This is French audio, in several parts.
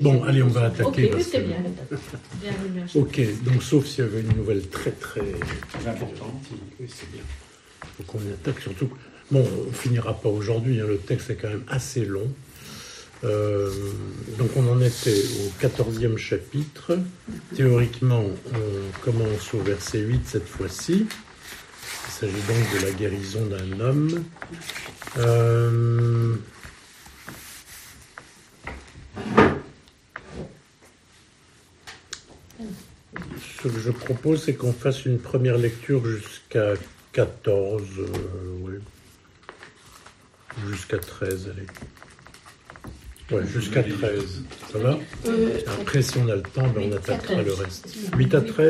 Bon, allez, on va attaquer. Ok, c'est bien. Bienvenue. Ok, donc sauf s'il y avait une nouvelle très importante. Oui, c'est bien. Faut qu'on y attaque surtout. Bon, on finira pas aujourd'hui, hein, le texte est quand même assez long. Donc on en était au 14e chapitre. Théoriquement, on commence au verset 8 cette fois-ci. Il s'agit donc de la guérison d'un homme. Ce que je propose, c'est qu'on fasse une première lecture jusqu'à 14, oui. Jusqu'à 13, allez. Ouais, jusqu'à 13. Ça va ? Après, si on a le temps, ben, on attaquera le reste. 8 à 13 ?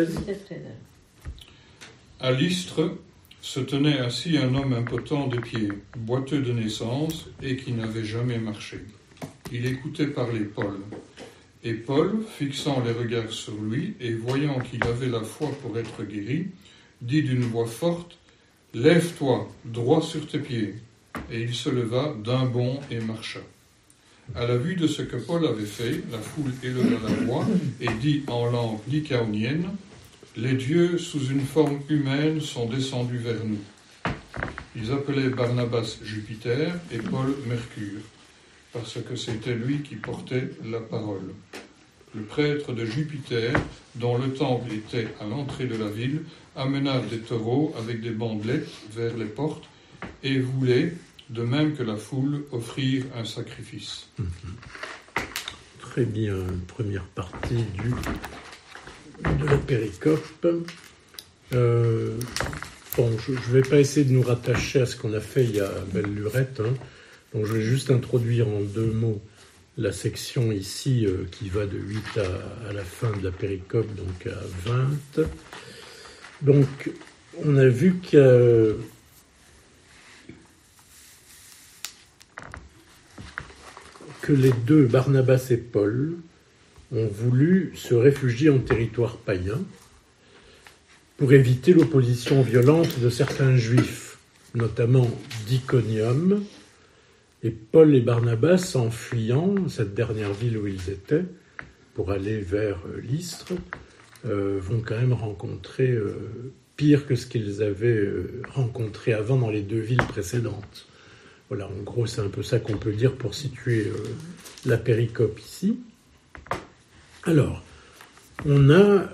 À Lystre se tenait assis un homme impotent des pieds, boiteux de naissance et qui n'avait jamais marché. Il écoutait parler Paul. Et Paul, fixant les regards sur lui et voyant qu'il avait la foi pour être guéri, dit d'une voix forte : « Lève-toi, droit sur tes pieds. » Et il se leva d'un bond et marcha. À la vue de ce que Paul avait fait, la foule éleva la voix et dit en langue lycaonienne : « Les dieux, sous une forme humaine, sont descendus vers nous. » Ils appelaient Barnabas Jupiter et Paul Mercure, parce que c'était lui qui portait la parole. Le prêtre de Jupiter, dont le temple était à l'entrée de la ville, amena des taureaux avec des bandelettes vers les portes et voulait, de même que la foule, offrir un sacrifice. Très bien, première partie de la péricope. Bon, je ne vais pas essayer de nous rattacher à ce qu'on a fait il y a belle lurette, hein. Donc je vais juste introduire en 2 mots la section ici qui va de 8 à la fin de la péricope, donc à 20. Donc on a vu que les deux, Barnabas et Paul, ont voulu se réfugier en territoire païen pour éviter l'opposition violente de certains juifs, notamment d'Iconium. Et Paul et Barnabas, en fuyant cette dernière ville où ils étaient, pour aller vers Lystre, vont quand même rencontrer pire que ce qu'ils avaient rencontré avant dans les 2 villes précédentes. Voilà, en gros, c'est un peu ça qu'on peut dire pour situer la péricope ici. Alors, on a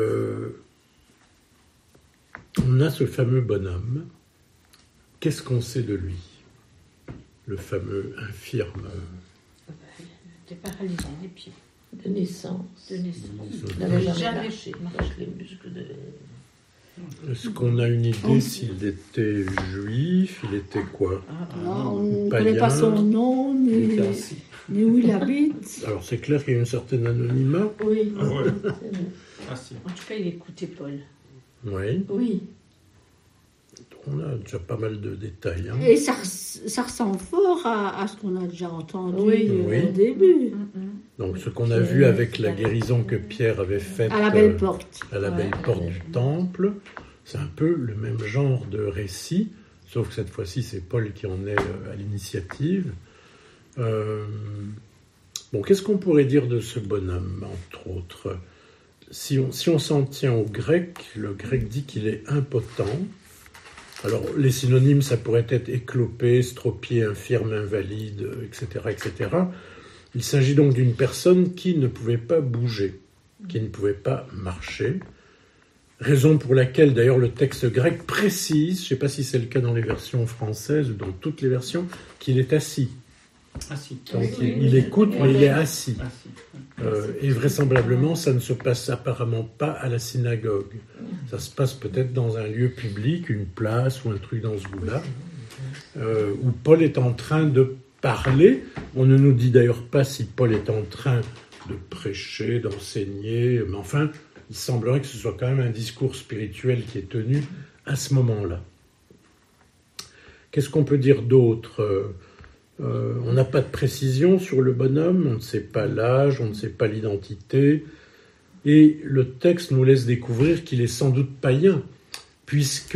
ce fameux bonhomme. Qu'est-ce qu'on sait de lui ? Le fameux infirme. Il était paralysé des pieds. De naissance. De naissance. Il n'avait jamais Jamais marché. Les muscles de... Est-ce qu'on a une idée s'il était juif ? Il était quoi ? Non, on ne païen. connaît pas son nom, ni où il habite. Alors c'est clair qu'il y a une certaine anonymat. Oui. Ah ouais. Assis. En tout cas, il écoutait Paul. Oui. Oui. On a déjà pas mal de détails. Hein. Et ça ressemble fort à ce qu'on a déjà entendu Oui. au début. Donc ce qu'on a vu avec la guérison que Pierre avait faite À la belle porte. à la belle porte du temple, c'est un peu le même genre de récit, sauf que cette fois-ci c'est Paul qui en est à l'initiative. Bon, qu'est-ce qu'on pourrait dire de ce bonhomme, entre autres ? Si on s'en tient au grec, le grec dit qu'il est impotent. Alors, les synonymes, ça pourrait être éclopé, stropié, infirme, invalide, etc., etc. Il s'agit donc d'une personne qui ne pouvait pas bouger, qui ne pouvait pas marcher. Raison pour laquelle, d'ailleurs, le texte grec précise, je ne sais pas si c'est le cas dans les versions françaises ou dans toutes les versions, qu'il est assis. Assis. Donc, il écoute, mais il est assis. Assis. Et vraisemblablement, ça ne se passe apparemment pas à la synagogue. Ça se passe peut-être dans un lieu public, une place ou un truc dans ce goût-là, où Paul est en train de parler. On ne nous dit d'ailleurs pas si Paul est en train de prêcher, d'enseigner, mais enfin, il semblerait que ce soit quand même un discours spirituel qui est tenu à ce moment-là. Qu'est-ce qu'on peut dire d'autre ? On n'a pas de précision sur le bonhomme, on ne sait pas l'âge, on ne sait pas l'identité, et le texte nous laisse découvrir qu'il est sans doute païen, puisque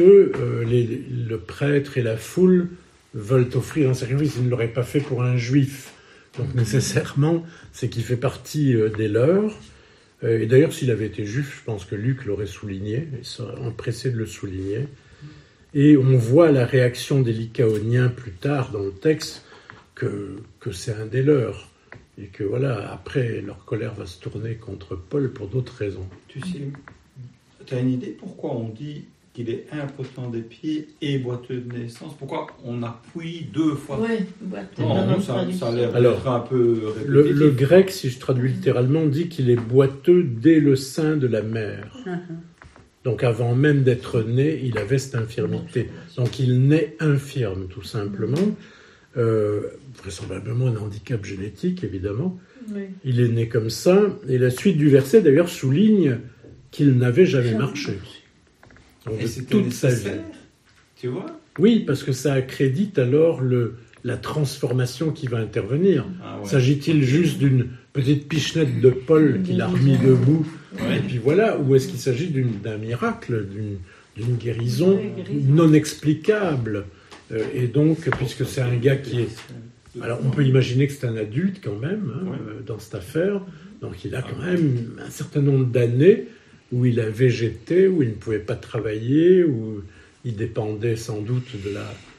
le prêtre et la foule veulent offrir un sacrifice. Ils ne l'auraient pas fait pour un juif, Donc nécessairement, c'est qu'il fait partie des leurs. Et d'ailleurs, s'il avait été juif, je pense que Luc l'aurait souligné, il serait empressé de le souligner. Et on voit la réaction des Lycaoniens plus tard dans le texte que c'est un des leurs. Et que voilà, après, leur colère va se tourner contre Paul pour d'autres raisons. Tu sais, tu as une idée pourquoi on dit qu'il est impotent des pieds et boiteux de naissance? Pourquoi on appuie 2 fois? Oui, Non, ça a l'air Alors, d'être un peu Le répétitif. grec, si je traduis littéralement, dit qu'il est boiteux dès le sein de la mère. Donc avant même d'être né, il avait cette infirmité. Donc il naît infirme, tout simplement. Vraisemblablement un handicap génétique, évidemment. Oui. Il est né comme ça. Et la suite du verset, d'ailleurs, souligne qu'il n'avait jamais marché. Donc, Et de c'était toute sa vie. nécessaire, tu vois? Oui, parce que ça accrédite alors la transformation qui va intervenir. Ah ouais. S'agit-il juste d'une petite pichenette de Paul qu'il a remis debout, Ouais. et puis voilà, ou est-ce qu'il s'agit d'un miracle, d'une guérison Oui, guérison. non explicable? Et donc, puisque c'est un gars qui est... Alors, on peut imaginer que c'est un adulte quand même, hein, Ouais. dans cette affaire. Donc, il a quand même un certain nombre d'années où il a végété, où il ne pouvait pas travailler, où il dépendait sans doute de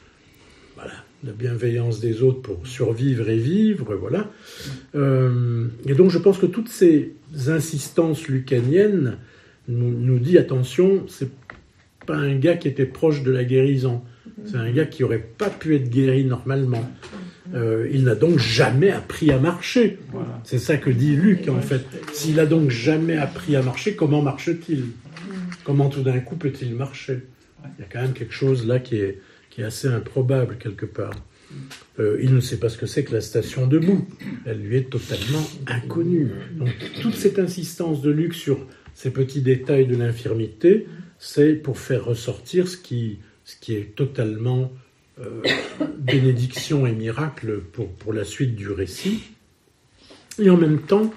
la bienveillance des autres pour survivre et vivre, voilà. Et donc, je pense que toutes ces insistances lucaniennes nous dit attention, c'est pas un gars qui était proche de la guérison. C'est un gars qui aurait pas pu être guéri normalement. Il n'a donc jamais appris à marcher. Voilà. C'est ça que dit Luc, en fait. S'il a donc jamais appris à marcher, comment marche-t-il? Comment tout d'un coup peut-il marcher? Il y a quand même quelque chose là qui est assez improbable quelque part. Il ne sait pas ce que c'est que la station debout. Elle lui est totalement inconnue. Donc toute cette insistance de Luc sur ces petits détails de l'infirmité, c'est pour faire ressortir ce qui est totalement bénédiction et miracle pour la suite du récit. Et en même temps,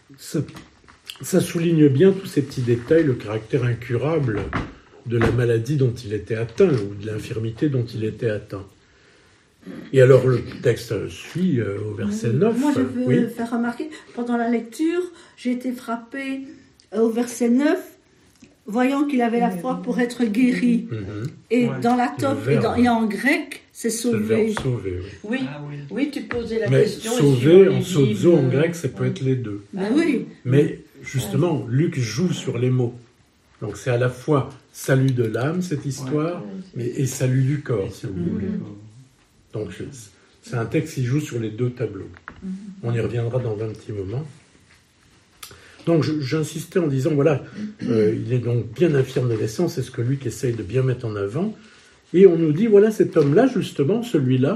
ça souligne bien tous ces petits détails, le caractère incurable de la maladie dont il était atteint, ou de l'infirmité dont il était atteint. Et alors le texte suit au verset 9. Moi, je veux Oui. faire remarquer, pendant la lecture, j'ai été frappée au verset 9, voyant qu'il avait la foi pour être guéri. Mhm. Et Ouais. dans la taupe Le verbe. et en grec, c'est C'est le sauvé. verbe sauver. Oui. Oui. Ah oui. Oui, tu posais la Mais question. sauver, et en suivant les sozo, en Bibles, grec, ça peut être les deux. Ben oui. Mais justement, Luc joue sur les mots. Donc c'est à la fois salut de l'âme, cette histoire, et salut du corps, si vous voulez. Donc c'est un texte qui joue sur les deux tableaux. On y reviendra dans un petit moment. Donc j'insistais en disant, voilà, il est donc bien infirme de naissance, c'est ce que Luc essaye de bien mettre en avant. Et on nous dit, voilà, cet homme-là, justement, celui-là,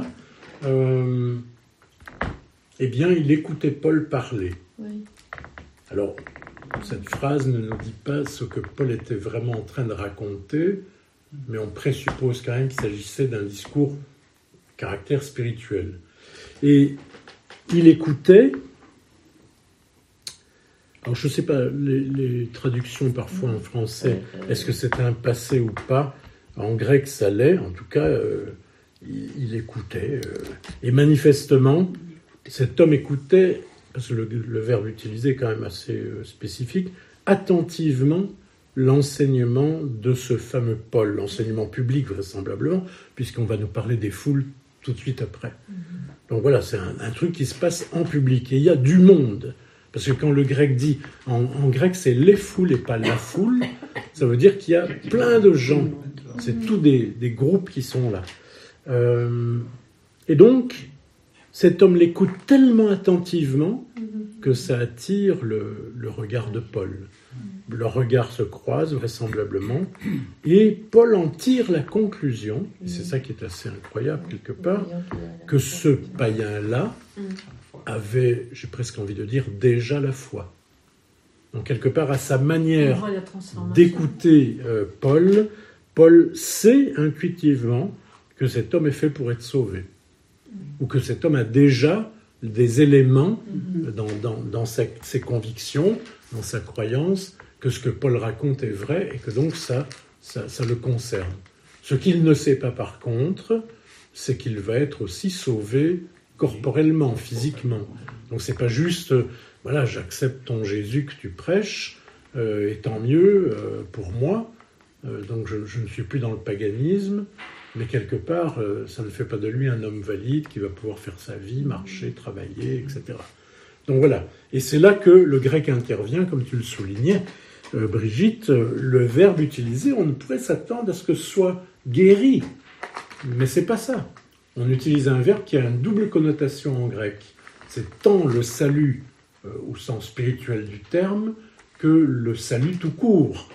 eh bien, il écoutait Paul parler. Oui. Alors, cette phrase ne nous dit pas ce que Paul était vraiment en train de raconter, mais on présuppose quand même qu'il s'agissait d'un discours caractère spirituel. Et il écoutait. Alors, je ne sais pas, les traductions parfois en français, est-ce que c'est un passé ou pas? En grec, ça l'est. En tout cas, il écoutait. Et manifestement, cet homme écoutait, parce que le verbe utilisé est quand même assez spécifique, attentivement l'enseignement de ce fameux Paul, l'enseignement public vraisemblablement, puisqu'on va nous parler des foules tout de suite après. Donc voilà, c'est un truc qui se passe en public. Et il y a du monde. Parce que quand le grec dit, en grec c'est les foules et pas la foule, ça veut dire qu'il y a plein de gens. C'est tous des groupes qui sont là. Et donc, cet homme l'écoute tellement attentivement que ça attire le regard de Paul. Leurs regards se croisent vraisemblablement, et Paul en tire la conclusion, et c'est ça qui est assez incroyable quelque part, que ce païen-là avait, j'ai presque envie de dire, déjà la foi. Donc quelque part, à sa On manière voit la transformation. d'écouter Paul sait intuitivement que cet homme est fait pour être sauvé, ou que cet homme a déjà des éléments dans ses convictions, dans sa croyance, que ce que Paul raconte est vrai, et que donc ça le concerne. Ce qu'il ne sait pas par contre, c'est qu'il va être aussi sauvé corporellement, physiquement. Donc c'est pas juste, voilà, j'accepte ton Jésus que tu prêches, et tant mieux pour moi. Donc je ne suis plus dans le paganisme, mais quelque part, ça ne fait pas de lui un homme valide qui va pouvoir faire sa vie, marcher, travailler, etc. Donc voilà. Et c'est là que le grec intervient, comme tu le soulignais, Brigitte, le verbe utilisé, on ne pourrait s'attendre à ce que ce soit guéri. Mais c'est pas ça. On utilise un verbe qui a une double connotation en grec. C'est tant le salut, au sens spirituel du terme, que le salut tout court,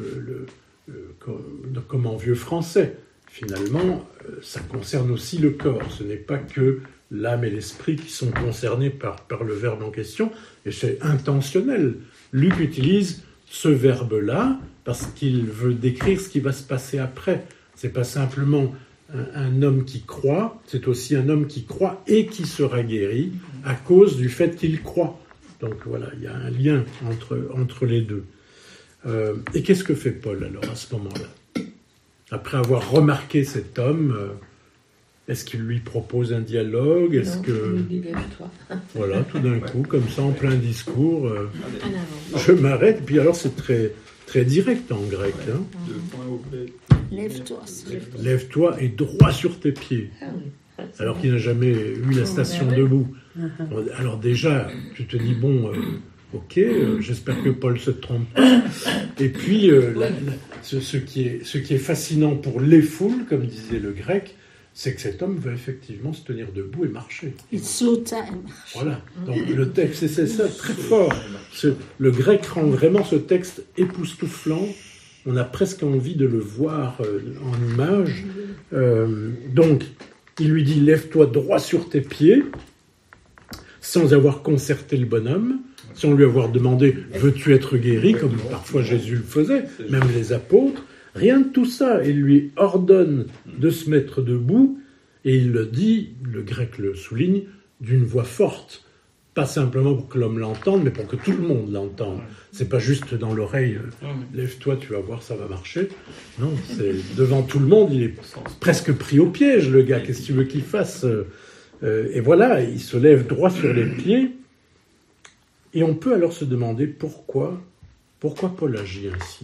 comme en vieux français. Finalement, ça concerne aussi le corps. Ce n'est pas que l'âme et l'esprit qui sont concernés par le verbe en question, et c'est intentionnel. Luc utilise ce verbe-là parce qu'il veut décrire ce qui va se passer après. C'est pas simplement un homme qui croit, c'est aussi un homme qui croit et qui sera guéri à cause du fait qu'il croit. Donc voilà, il y a un lien entre les deux. Et qu'est-ce que fait Paul alors à ce moment-là ? Après avoir remarqué cet homme, est-ce qu'il lui propose un dialogue ? Est-ce que... Lève-toi. Voilà, tout d'un coup, comme ça, en plein discours, En avant. je m'arrête. Puis alors, c'est très, très direct en grec. Hein. 2 points au blé. Lève-toi. Lève-toi et droit sur tes pieds. Ah oui. Alors qu'il n'a jamais eu la station debout. Alors déjà, tu te dis, bon, ok, j'espère que Paul se trompe pas. Et puis, ce qui est fascinant pour les foules, comme disait le grec, c'est que cet homme veut effectivement se tenir debout et marcher. Il sauta et marche. Voilà. Donc le texte, c'est ça, très fort. Le grec rend vraiment ce texte époustouflant. On a presque envie de le voir en image. Donc, il lui dit « Lève-toi droit sur tes pieds », sans avoir concerté le bonhomme, sans lui avoir demandé « Veux-tu être guéri ?» comme parfois Jésus le faisait, même les apôtres. Rien de tout ça. Il lui ordonne de se mettre debout, et il le dit, le grec le souligne, d'une voix forte. Pas simplement pour que l'homme l'entende, mais pour que tout le monde l'entende. C'est pas juste dans l'oreille, lève-toi, tu vas voir, ça va marcher. Non, c'est devant tout le monde, il est presque pris au piège, le gars. Qu'est-ce que tu veux qu'il fasse ? Et voilà, il se lève droit sur les pieds. Et on peut alors se demander pourquoi Paul agit ainsi.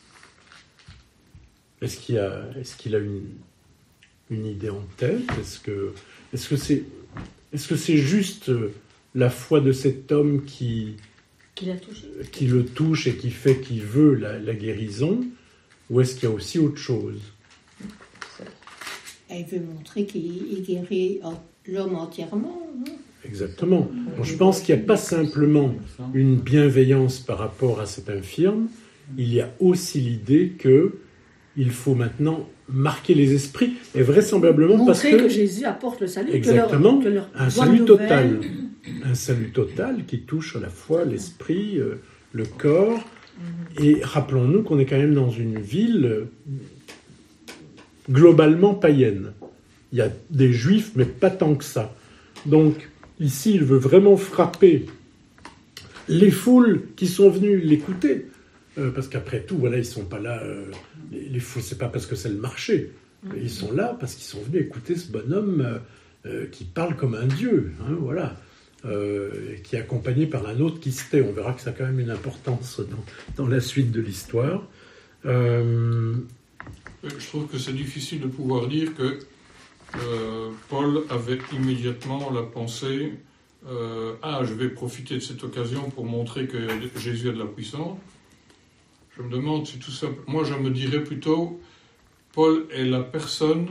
Est-ce qu'il a une idée en tête ? Est-ce que c'est juste la foi de cet homme qui le touche et qui fait qu'il veut la guérison, ou est-ce qu'il y a aussi autre chose ? Elle veut montrer qu'il guérit l'homme entièrement, non ? Exactement. Donc, je pense qu'il n'y a pas simplement une bienveillance par rapport à cet infirme, il y a aussi l'idée qu'il faut maintenant marquer les esprits, et vraisemblablement montrer parce que Jésus apporte le salut. Exactement, que leur un bonne salut nouvelle- total. Un salut total qui touche à la fois l'esprit, le corps. Et rappelons-nous qu'on est quand même dans une ville globalement païenne. Il y a des juifs, mais pas tant que ça. Donc, ici, il veut vraiment frapper les foules qui sont venues l'écouter. Parce qu'après tout, voilà, ils ne sont pas là... les foules, c'est pas parce que c'est le marché. Ils sont là parce qu'ils sont venus écouter ce bonhomme qui parle comme un dieu. Hein, voilà. Qui est accompagné par un autre qui se tait. On verra que ça a quand même une importance dans la suite de l'histoire. Je trouve que c'est difficile de pouvoir dire que Paul avait immédiatement la pensée je vais profiter de cette occasion pour montrer que Jésus a de la puissance. Je me demande si tout ça... Moi, je me dirais plutôt, Paul est la personne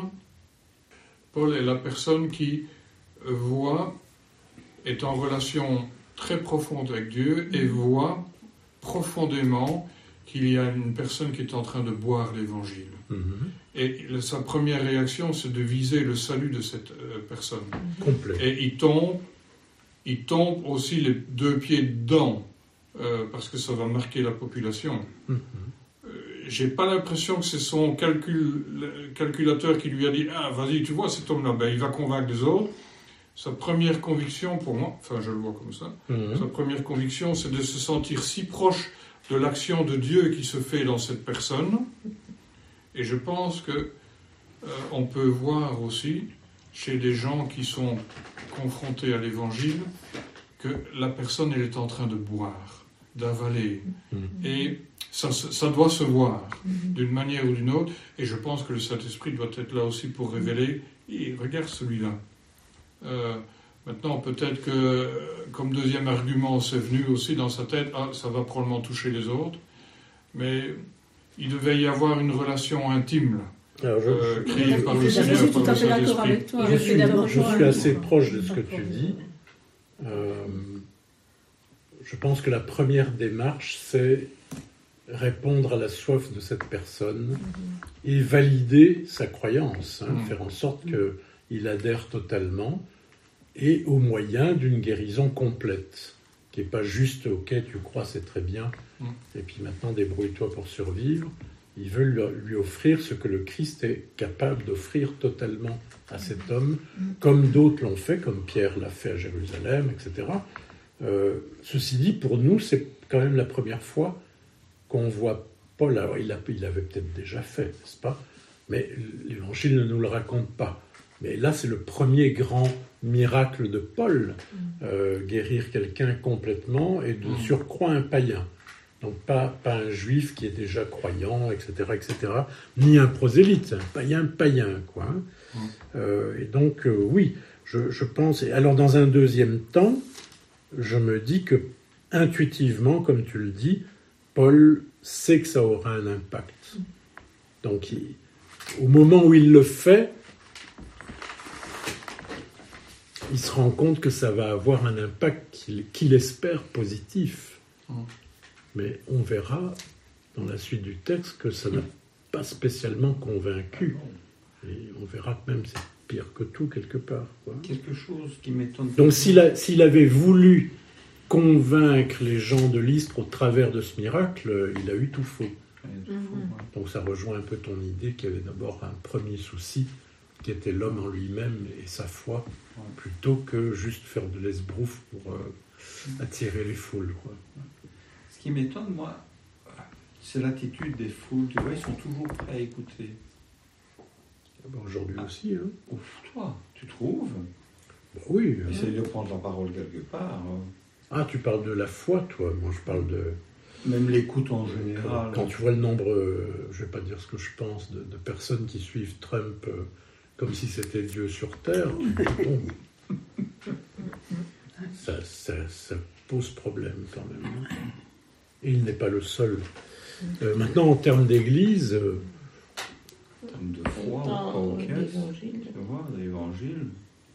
qui voit, est en relation très profonde avec Dieu et voit profondément qu'il y a une personne qui est en train de boire l'Évangile. Et sa première réaction, c'est de viser le salut de cette personne. Complet. Et il tombe aussi les 2 pieds dedans, parce que ça va marquer la population. J'ai pas l'impression que c'est son calculateur qui lui a dit « Ah, vas-y, tu vois cet homme-là, il va convaincre les autres. » Sa première conviction, pour moi, enfin je le vois comme ça, sa première conviction, c'est de se sentir si proche de l'action de Dieu qui se fait dans cette personne. Et je pense que on peut voir aussi chez des gens qui sont confronté à l'évangile que la personne elle est en train de boire, d'avaler. Et ça doit se voir d'une manière ou d'une autre. Et je pense que le Saint-Esprit doit être là aussi pour révéler. Et regarde celui-là. Maintenant, peut-être que, comme deuxième argument, c'est venu aussi dans sa tête, ça va probablement toucher les autres. Mais il devait y avoir une relation intime, là. Alors, créée par le Je Seigneur, suis par tout à le fait d'accord Saint-Esprit. avec toi. je suis assez proche de ce que tu dis. Je pense que la première démarche, c'est répondre à la soif de cette personne et valider sa croyance, faire en sorte qu'il adhère totalement et au moyen d'une guérison complète, qui n'est pas juste « ok, tu crois, c'est très bien, et puis maintenant débrouille-toi pour survivre ». Il veut lui offrir ce que le Christ est capable d'offrir totalement à cet homme, comme d'autres l'ont fait, comme Pierre l'a fait à Jérusalem, etc. Ceci dit, pour nous, c'est quand même la première fois qu'on voit Paul. Alors, il avait peut-être déjà fait, n'est-ce pas? Mais l'Évangile ne nous le raconte pas. Mais là, c'est le premier grand miracle de Paul, guérir quelqu'un complètement et de surcroît un païen. Donc pas un juif qui est déjà croyant, etc., ni un prosélyte, un païen, quoi. Et donc, oui, je pense... Alors, dans un deuxième temps, je me dis que, intuitivement, comme tu le dis, Paul sait que ça aura un impact. Donc, au moment où il le fait, il se rend compte que ça va avoir un impact qu'il espère positif. Mais on verra dans la suite du texte que ça n'a pas spécialement convaincu. Et on verra que même c'est pire que tout quelque part, quoi. Quelque chose qui m'étonne. Donc s'il avait voulu convaincre les gens de Lystre au travers de ce miracle, il a eu tout faux. Donc ça rejoint un peu ton idée qu'il y avait d'abord un premier souci qui était l'homme en lui-même et sa foi, plutôt que juste faire de l'esbrouf pour attirer les foules, quoi. Ce qui m'étonne, moi, c'est l'attitude des foules. Tu vois, ils sont toujours prêts à écouter. Aujourd'hui aussi, hein. Ouf, toi, tu trouves? Oui. Essaye de prendre la parole quelque part. Ah, tu parles de la foi, toi. Moi, je parle de... Même l'écoute en général. Quand tu vois le nombre, je ne vais pas dire ce que je pense, de personnes qui suivent Trump comme si c'était Dieu sur Terre, bon, ça pose problème quand même. Et il n'est pas le seul. Maintenant, en termes d'église... en termes de foi, pas l'évangile. Tu vois, l'évangile.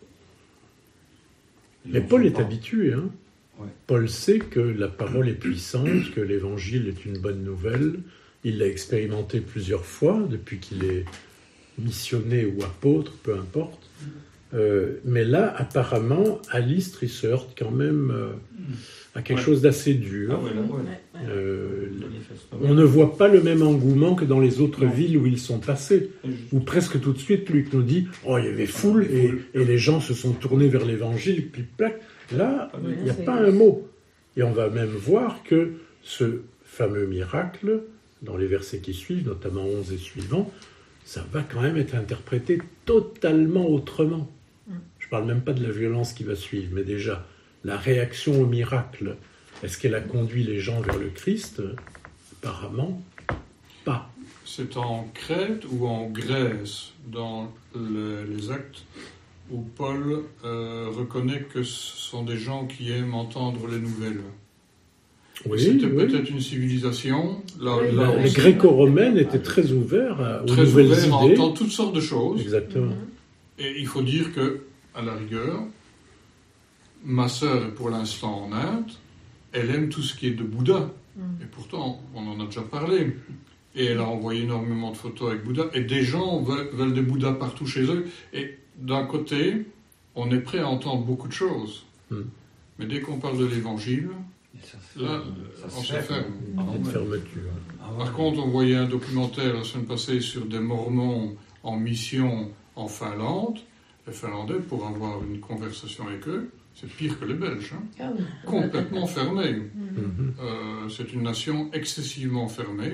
Mais Paul est habitué, hein. Ouais. Paul sait que la parole est puissante, que l'évangile est une bonne nouvelle. Il l'a expérimenté plusieurs fois depuis qu'il est missionné ou apôtre, peu importe. Mais là, apparemment, à Lystre, il se heurte quand même à quelque chose d'assez dur. Ah ouais, là, ouais. On ne voit pas le même engouement que dans les autres villes où ils sont passés. Où presque tout de suite, Luc nous dit « Oh, il y avait foule et les gens se sont tournés vers l'évangile, puis plac. » Là, il n'y a pas un mot. Et on va même voir que ce fameux miracle, dans les versets qui suivent, notamment 11 et suivants, ça va quand même être interprété totalement autrement. Je ne parle même pas de la violence qui va suivre, mais déjà, la réaction au miracle, est-ce qu'elle a conduit les gens vers le Christ? Apparemment, pas. C'est en Crète ou en Grèce, dans les actes, où Paul reconnaît que ce sont des gens qui aiment entendre les nouvelles. Oui, c'était oui. peut-être une civilisation. Les gréco-romaines étaient très ouverts aux nouvelles idées. À entendre toutes sortes de choses. Exactement. Et il faut dire que, à la rigueur, ma sœur est pour l'instant en Inde, elle aime tout ce qui est de Bouddha. Et pourtant, on en a déjà parlé. Et elle a envoyé énormément de photos avec Bouddha. Et des gens veulent des Bouddhas partout chez eux. Et d'un côté, on est prêt à entendre beaucoup de choses. Mais dès qu'on parle de l'évangile, là, on se ferme. Une fermeture. Par contre, on voyait un documentaire la semaine passée sur des Mormons en mission en Finlande. Les Finlandais, pour avoir une conversation avec eux, c'est pire que les Belges. Hein. Complètement fermés. C'est une nation excessivement fermée.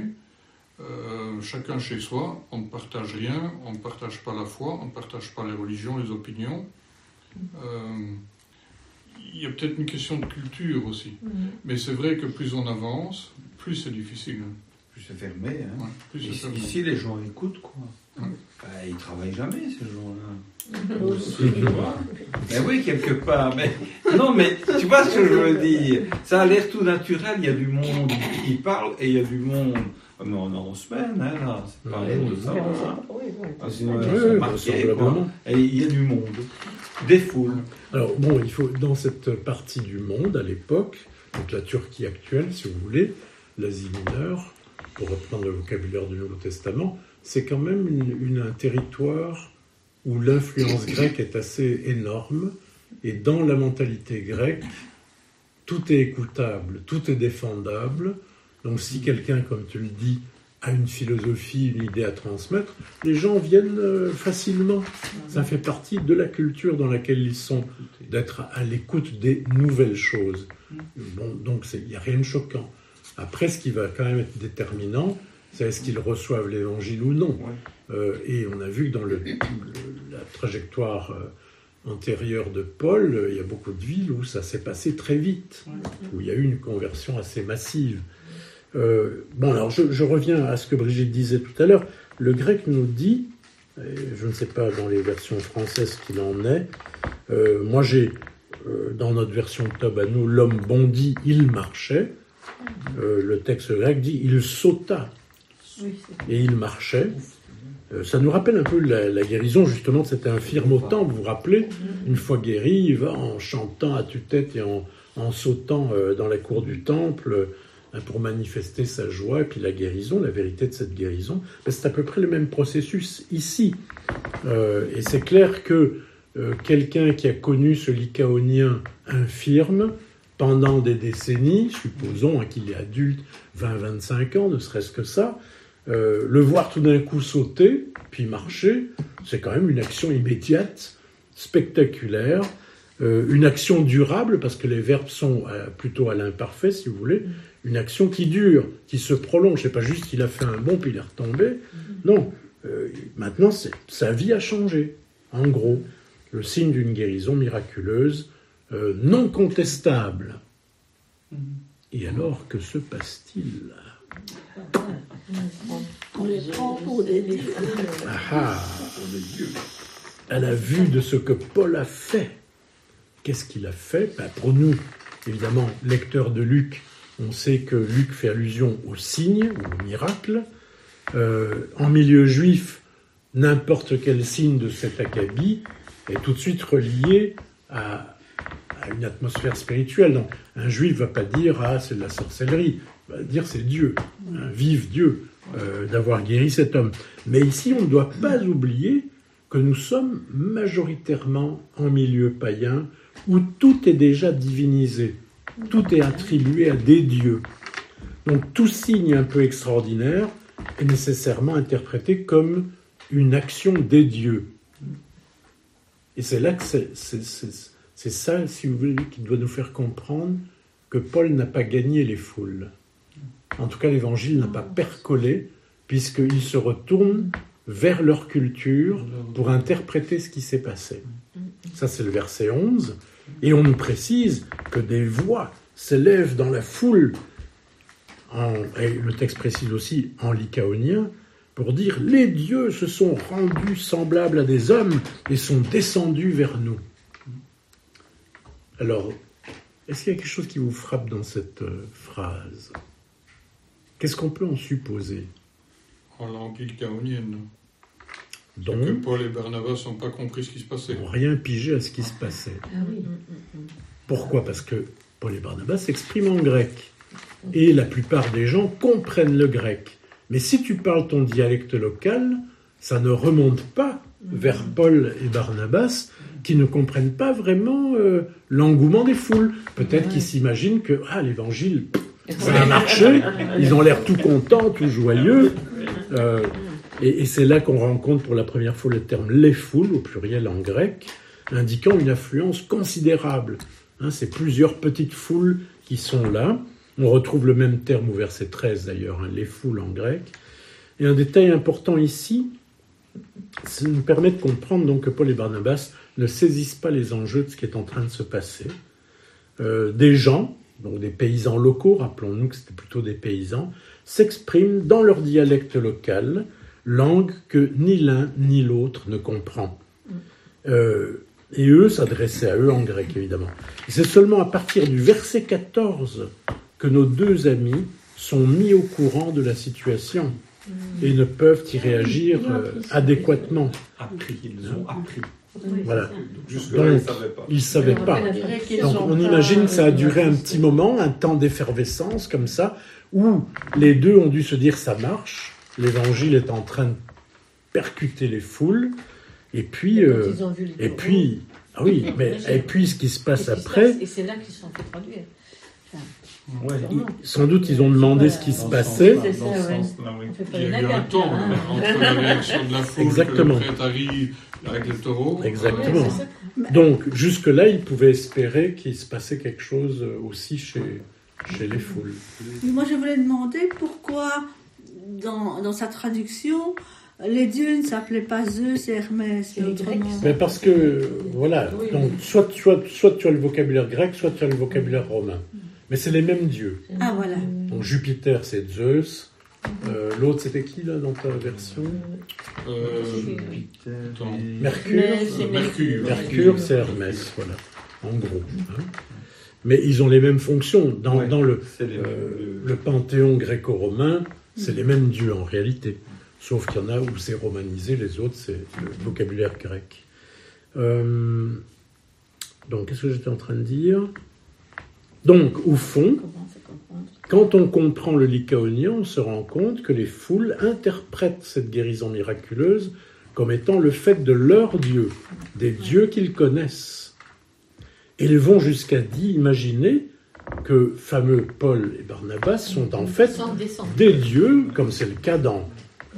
Chacun chez soi, on ne partage rien, on ne partage pas la foi, on ne partage pas les religions, les opinions. Il y a peut-être une question de culture aussi. Mais c'est vrai que plus on avance, plus c'est difficile. Plus c'est fermé. Hein. Ouais, plus c'est fermé. Ici, les gens écoutent, quoi. Ouais. Bah, ils travaillent jamais, ces gens-là. Aussi. Mais oui, quelque part. Mais non, mais tu vois ce que je veux dire. Ça a l'air tout naturel. Il y a du monde qui parle et il y a du monde. Mais on est en semaine, hein, là. C'est pas l'air de ça. Ah, sinon, Oui, ils sont oui, marqués, vraisemblablement. quoi. Et il y a du monde. Des foules. Alors bon, il faut dans cette partie du monde à l'époque, donc la Turquie actuelle, si vous voulez, l'Asie mineure, pour reprendre le vocabulaire du Nouveau Testament, c'est quand même un territoire où l'influence grecque est assez énorme, et dans la mentalité grecque, tout est écoutable, tout est défendable. Donc si quelqu'un, comme tu le dis, a une philosophie, une idée à transmettre, les gens viennent facilement. Ça fait partie de la culture dans laquelle ils sont, d'être à l'écoute des nouvelles choses. Bon, donc il n'y a rien de choquant. Après, ce qui va quand même être déterminant, c'est est-ce qu'ils reçoivent l'évangile ou non. Et on a vu que dans la trajectoire antérieure de Paul, il y a beaucoup de villes où ça s'est passé très vite, où il y a eu une conversion assez massive. Bon, alors je reviens à ce que Brigitte disait tout à l'heure. Le grec nous dit, je ne sais pas dans les versions françaises qu'il en est, moi j'ai, dans notre version Tob à nous, l'homme bondit, il marchait. Le texte grec dit, il sauta et il marchait. Ça nous rappelle un peu la guérison justement de cet infirme au temple, vous vous rappelez, une fois guéri, il va en chantant à tue-tête et en sautant dans la cour du temple, pour manifester sa joie, et puis la guérison, la vérité de cette guérison, c'est à peu près le même processus ici. Et c'est clair que quelqu'un qui a connu ce lycaonien infirme pendant des décennies, supposons qu'il est adulte, 20-25 ans, ne serait-ce que ça, le voir tout d'un coup sauter, puis marcher, c'est quand même une action immédiate, spectaculaire, une action durable, parce que les verbes sont plutôt à l'imparfait, si vous voulez, une action qui dure, qui se prolonge. C'est pas juste qu'il a fait un bond puis il est retombé. Non, maintenant sa vie a changé. En gros, le signe d'une guérison miraculeuse, non contestable. Et alors, que se passe-t-il ? On les prend pour des dieux. À la vue de ce que Paul a fait, qu'est-ce qu'il a fait ? Pour nous, évidemment, lecteurs de Luc, on sait que Luc fait allusion aux signes, aux miracles. En milieu juif, n'importe quel signe de cet acabit est tout de suite relié à une atmosphère spirituelle. Donc, un juif ne va pas dire « Ah, c'est de la sorcellerie », il va dire « C'est Dieu, vive Dieu, d'avoir guéri cet homme ». Mais ici, on ne doit pas oublier que nous sommes majoritairement en milieu païen où tout est déjà divinisé. Tout est attribué à des dieux. Donc tout signe un peu extraordinaire est nécessairement interprété comme une action des dieux. Et c'est là que c'est ça, si vous voulez, qui doit nous faire comprendre que Paul n'a pas gagné les foules. En tout cas, l'évangile n'a pas percolé, puisqu'il se retourne vers leur culture pour interpréter ce qui s'est passé. Ça, c'est le verset 11. Et on nous précise que des voix s'élèvent dans la foule, et le texte précise aussi en lycaonien, pour dire « Les dieux se sont rendus semblables à des hommes et sont descendus vers nous ». Alors, est-ce qu'il y a quelque chose qui vous frappe dans cette phrase ? Qu'est-ce qu'on peut en supposer ? En langue lycaonienne. Que Donc, Paul et Barnabas n'ont pas compris ce qui se passait. ils n'ont rien pigé à ce qui se passait. Ah oui. Pourquoi ? Parce que Paul et Barnabas s'expriment en grec. Et la plupart des gens comprennent le grec. Mais si tu parles ton dialecte local, ça ne remonte pas vers Paul et Barnabas, qui ne comprennent pas vraiment l'engouement des foules. Peut-être qu'ils s'imaginent que l'évangile, ça a marché, ils ont l'air tout contents, tout joyeux. Et c'est là qu'on rencontre pour la première fois le terme « les foules » au pluriel en grec, indiquant une affluence considérable. C'est plusieurs petites foules qui sont là. On retrouve le même terme au verset 13 d'ailleurs, les foules en grec. Et un détail important ici, ça nous permet de comprendre donc que Paul et Barnabas ne saisissent pas les enjeux de ce qui est en train de se passer. Des gens, donc des paysans locaux, rappelons-nous que c'était plutôt des paysans, s'expriment dans leur dialecte local, langue que ni l'un ni l'autre ne comprend. Et eux s'adressaient à eux en grec, évidemment. Et c'est seulement à partir du verset 14 que nos deux amis sont mis au courant de la situation et ne peuvent y réagir adéquatement. Ils ont appris. Voilà. Jusque-là, ils ne savaient pas. Ils ne savaient pas. Donc on imagine que ça a duré un petit moment, un temps d'effervescence comme ça, où les deux ont dû se dire ça marche, l'évangile est en train de percuter les foules, et puis ah oui, mais et puis ce qui se passe après, et c'est là qu'ils se sont fait traduire. Sans doute ils ont demandé ce qui se passait. C'est ça, ouais. Il y a eu un temps entre la réaction de la foule, Exactement. que le prêtre arrive avec le taureau. Exactement. Ouais, c'est ça. Donc jusque-là, ils pouvaient espérer qu'il se passait quelque chose aussi chez les foules. Moi, je voulais demander pourquoi, dans sa traduction, les dieux ne s'appelaient pas Zeus et Hermès, C'est les Grecs, autrement. Mais parce que, voilà, Oui, donc soit tu as le vocabulaire grec, soit tu as le vocabulaire romain. Mais c'est les mêmes dieux. Ah, voilà. Donc Jupiter, c'est Zeus. L'autre, c'était qui, là, dans ta version Attends. Mercure. C'est Mercure. Mercure, c'est Hermès, voilà, en gros. Hein. Mais ils ont les mêmes fonctions. Dans le panthéon gréco-romain, c'est les mêmes dieux, en réalité. Sauf qu'il y en a où c'est romanisé, les autres, c'est le vocabulaire grec. Donc, qu'est-ce que j'étais en train de dire ? Donc, au fond, quand on comprend le lycaonien, on se rend compte que les foules interprètent cette guérison miraculeuse comme étant le fait de leurs dieux, des dieux qu'ils connaissent. Et ils vont jusqu'à imaginer que fameux Paul et Barnabas sont en fait des dieux, comme c'est le cas dans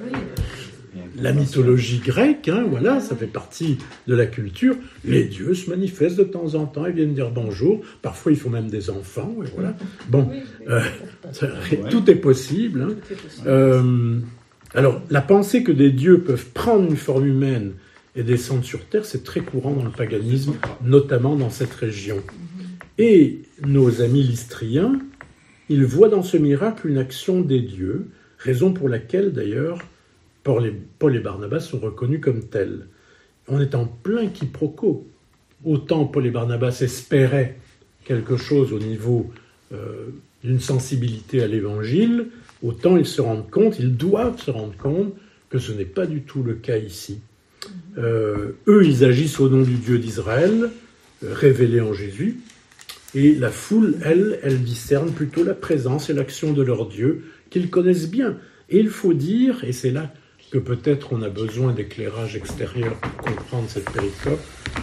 la mythologie grecque, hein, voilà, ça fait partie de la culture. Les dieux se manifestent de temps en temps, ils viennent dire bonjour. Parfois, il faut même des enfants, et voilà. Bon, tout est possible. Hein. Alors, la pensée que des dieux peuvent prendre une forme humaine et descendre sur terre, c'est très courant dans le paganisme, notamment dans cette région. Et nos amis lystriens, ils voient dans ce miracle une action des dieux, raison pour laquelle, d'ailleurs, Paul et Barnabas sont reconnus comme tels. On est en plein quiproquo. Autant Paul et Barnabas espéraient quelque chose au niveau d'une sensibilité à l'évangile, autant ils doivent se rendre compte que ce n'est pas du tout le cas ici. Eux, ils agissent au nom du Dieu d'Israël, révélé en Jésus, et la foule, elle discerne plutôt la présence et l'action de leur Dieu, qu'ils connaissent bien. Et il faut dire, et c'est là que peut-être on a besoin d'éclairage extérieur pour comprendre cette péricope,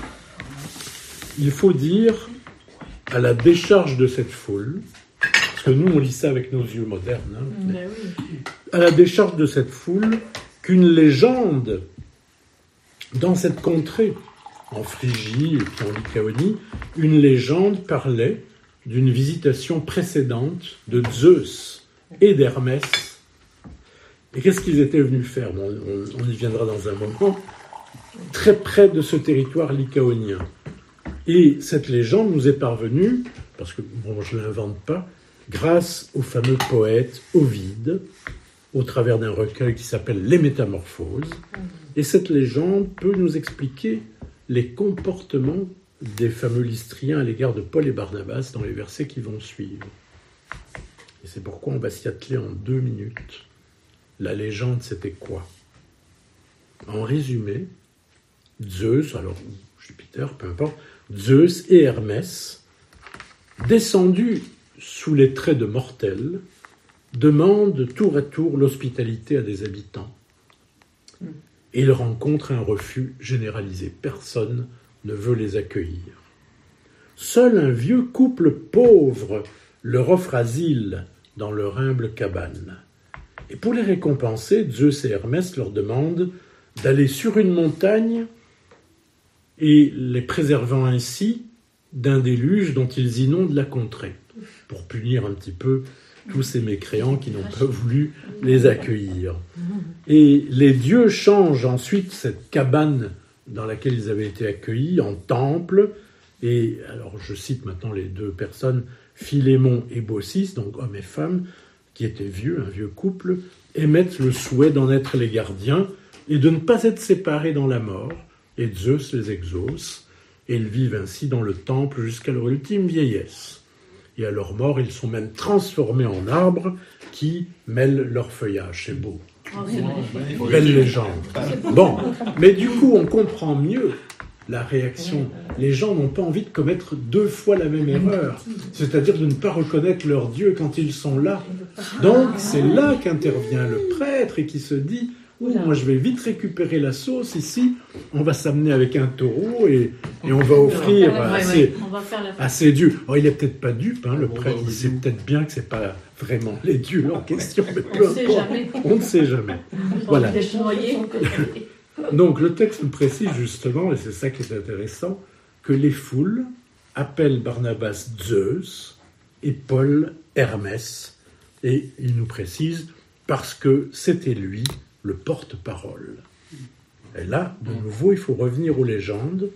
il faut dire, à la décharge de cette foule, parce que nous on lit ça avec nos yeux modernes, hein, à la décharge de cette foule, qu'une légende dans cette contrée, en Phrygie et puis en Lycaonie, une légende parlait d'une visitation précédente de Zeus et d'Hermès. Et qu'est-ce qu'ils étaient venus faire ? Bon, on y viendra dans un moment, très près de ce territoire lycaonien. Et cette légende nous est parvenue, parce que bon, je ne l'invente pas, grâce au fameux poète Ovide, au travers d'un recueil qui s'appelle Les Métamorphoses. Et cette légende peut nous expliquer les comportements des fameux lystriens à l'égard de Paul et Barnabas dans les versets qui vont suivre. Et c'est pourquoi on va s'y atteler en 2 minutes. La légende, c'était quoi ? En résumé, Zeus, alors Jupiter, peu importe, Zeus et Hermès, descendus sous les traits de mortels, demandent tour à tour l'hospitalité à des habitants. Et ils rencontrent un refus généralisé. Personne ne veut les accueillir. Seul un vieux couple pauvre leur offre asile dans leur humble cabane. Et pour les récompenser, Zeus et Hermès leur demandent d'aller sur une montagne et les préservant ainsi d'un déluge dont ils inondent la contrée, pour punir un petit peu tous ces mécréants qui n'ont pas voulu les accueillir. Et les dieux changent ensuite cette cabane dans laquelle ils avaient été accueillis, en temple. Et alors, je cite maintenant les deux personnes, Philémon et Baucis, donc homme et femme, qui étaient vieux, un vieux couple, émettent le souhait d'en être les gardiens et de ne pas être séparés dans la mort. Et Zeus les exauce, et ils vivent ainsi dans le temple jusqu'à leur ultime vieillesse. Et à leur mort, ils sont même transformés en arbres qui mêlent leur feuillage. C'est beau. Oh, c'est magnifique. Belle légende. Bon, mais du coup, on comprend mieux la réaction. Les gens n'ont pas envie de commettre 2 fois la même erreur, c'est-à-dire de ne pas reconnaître leur Dieu quand ils sont là. Donc, c'est là qu'intervient le prêtre et qui se dit « Oh, moi, je vais vite récupérer la sauce ici. On va s'amener avec un taureau et on va offrir à ces dieux. » Alors, il n'est peut-être pas dupe, le prêtre. Il sait peut-être bien que ce n'est pas vraiment les dieux en question, mais peu importe. On ne sait jamais. Voilà. Donc, le texte nous précise justement, et c'est ça qui est intéressant, que les foules appellent Barnabas Zeus et Paul Hermès. Et il nous précise parce que c'était lui le porte-parole. Et là, de nouveau, il faut revenir aux légendes.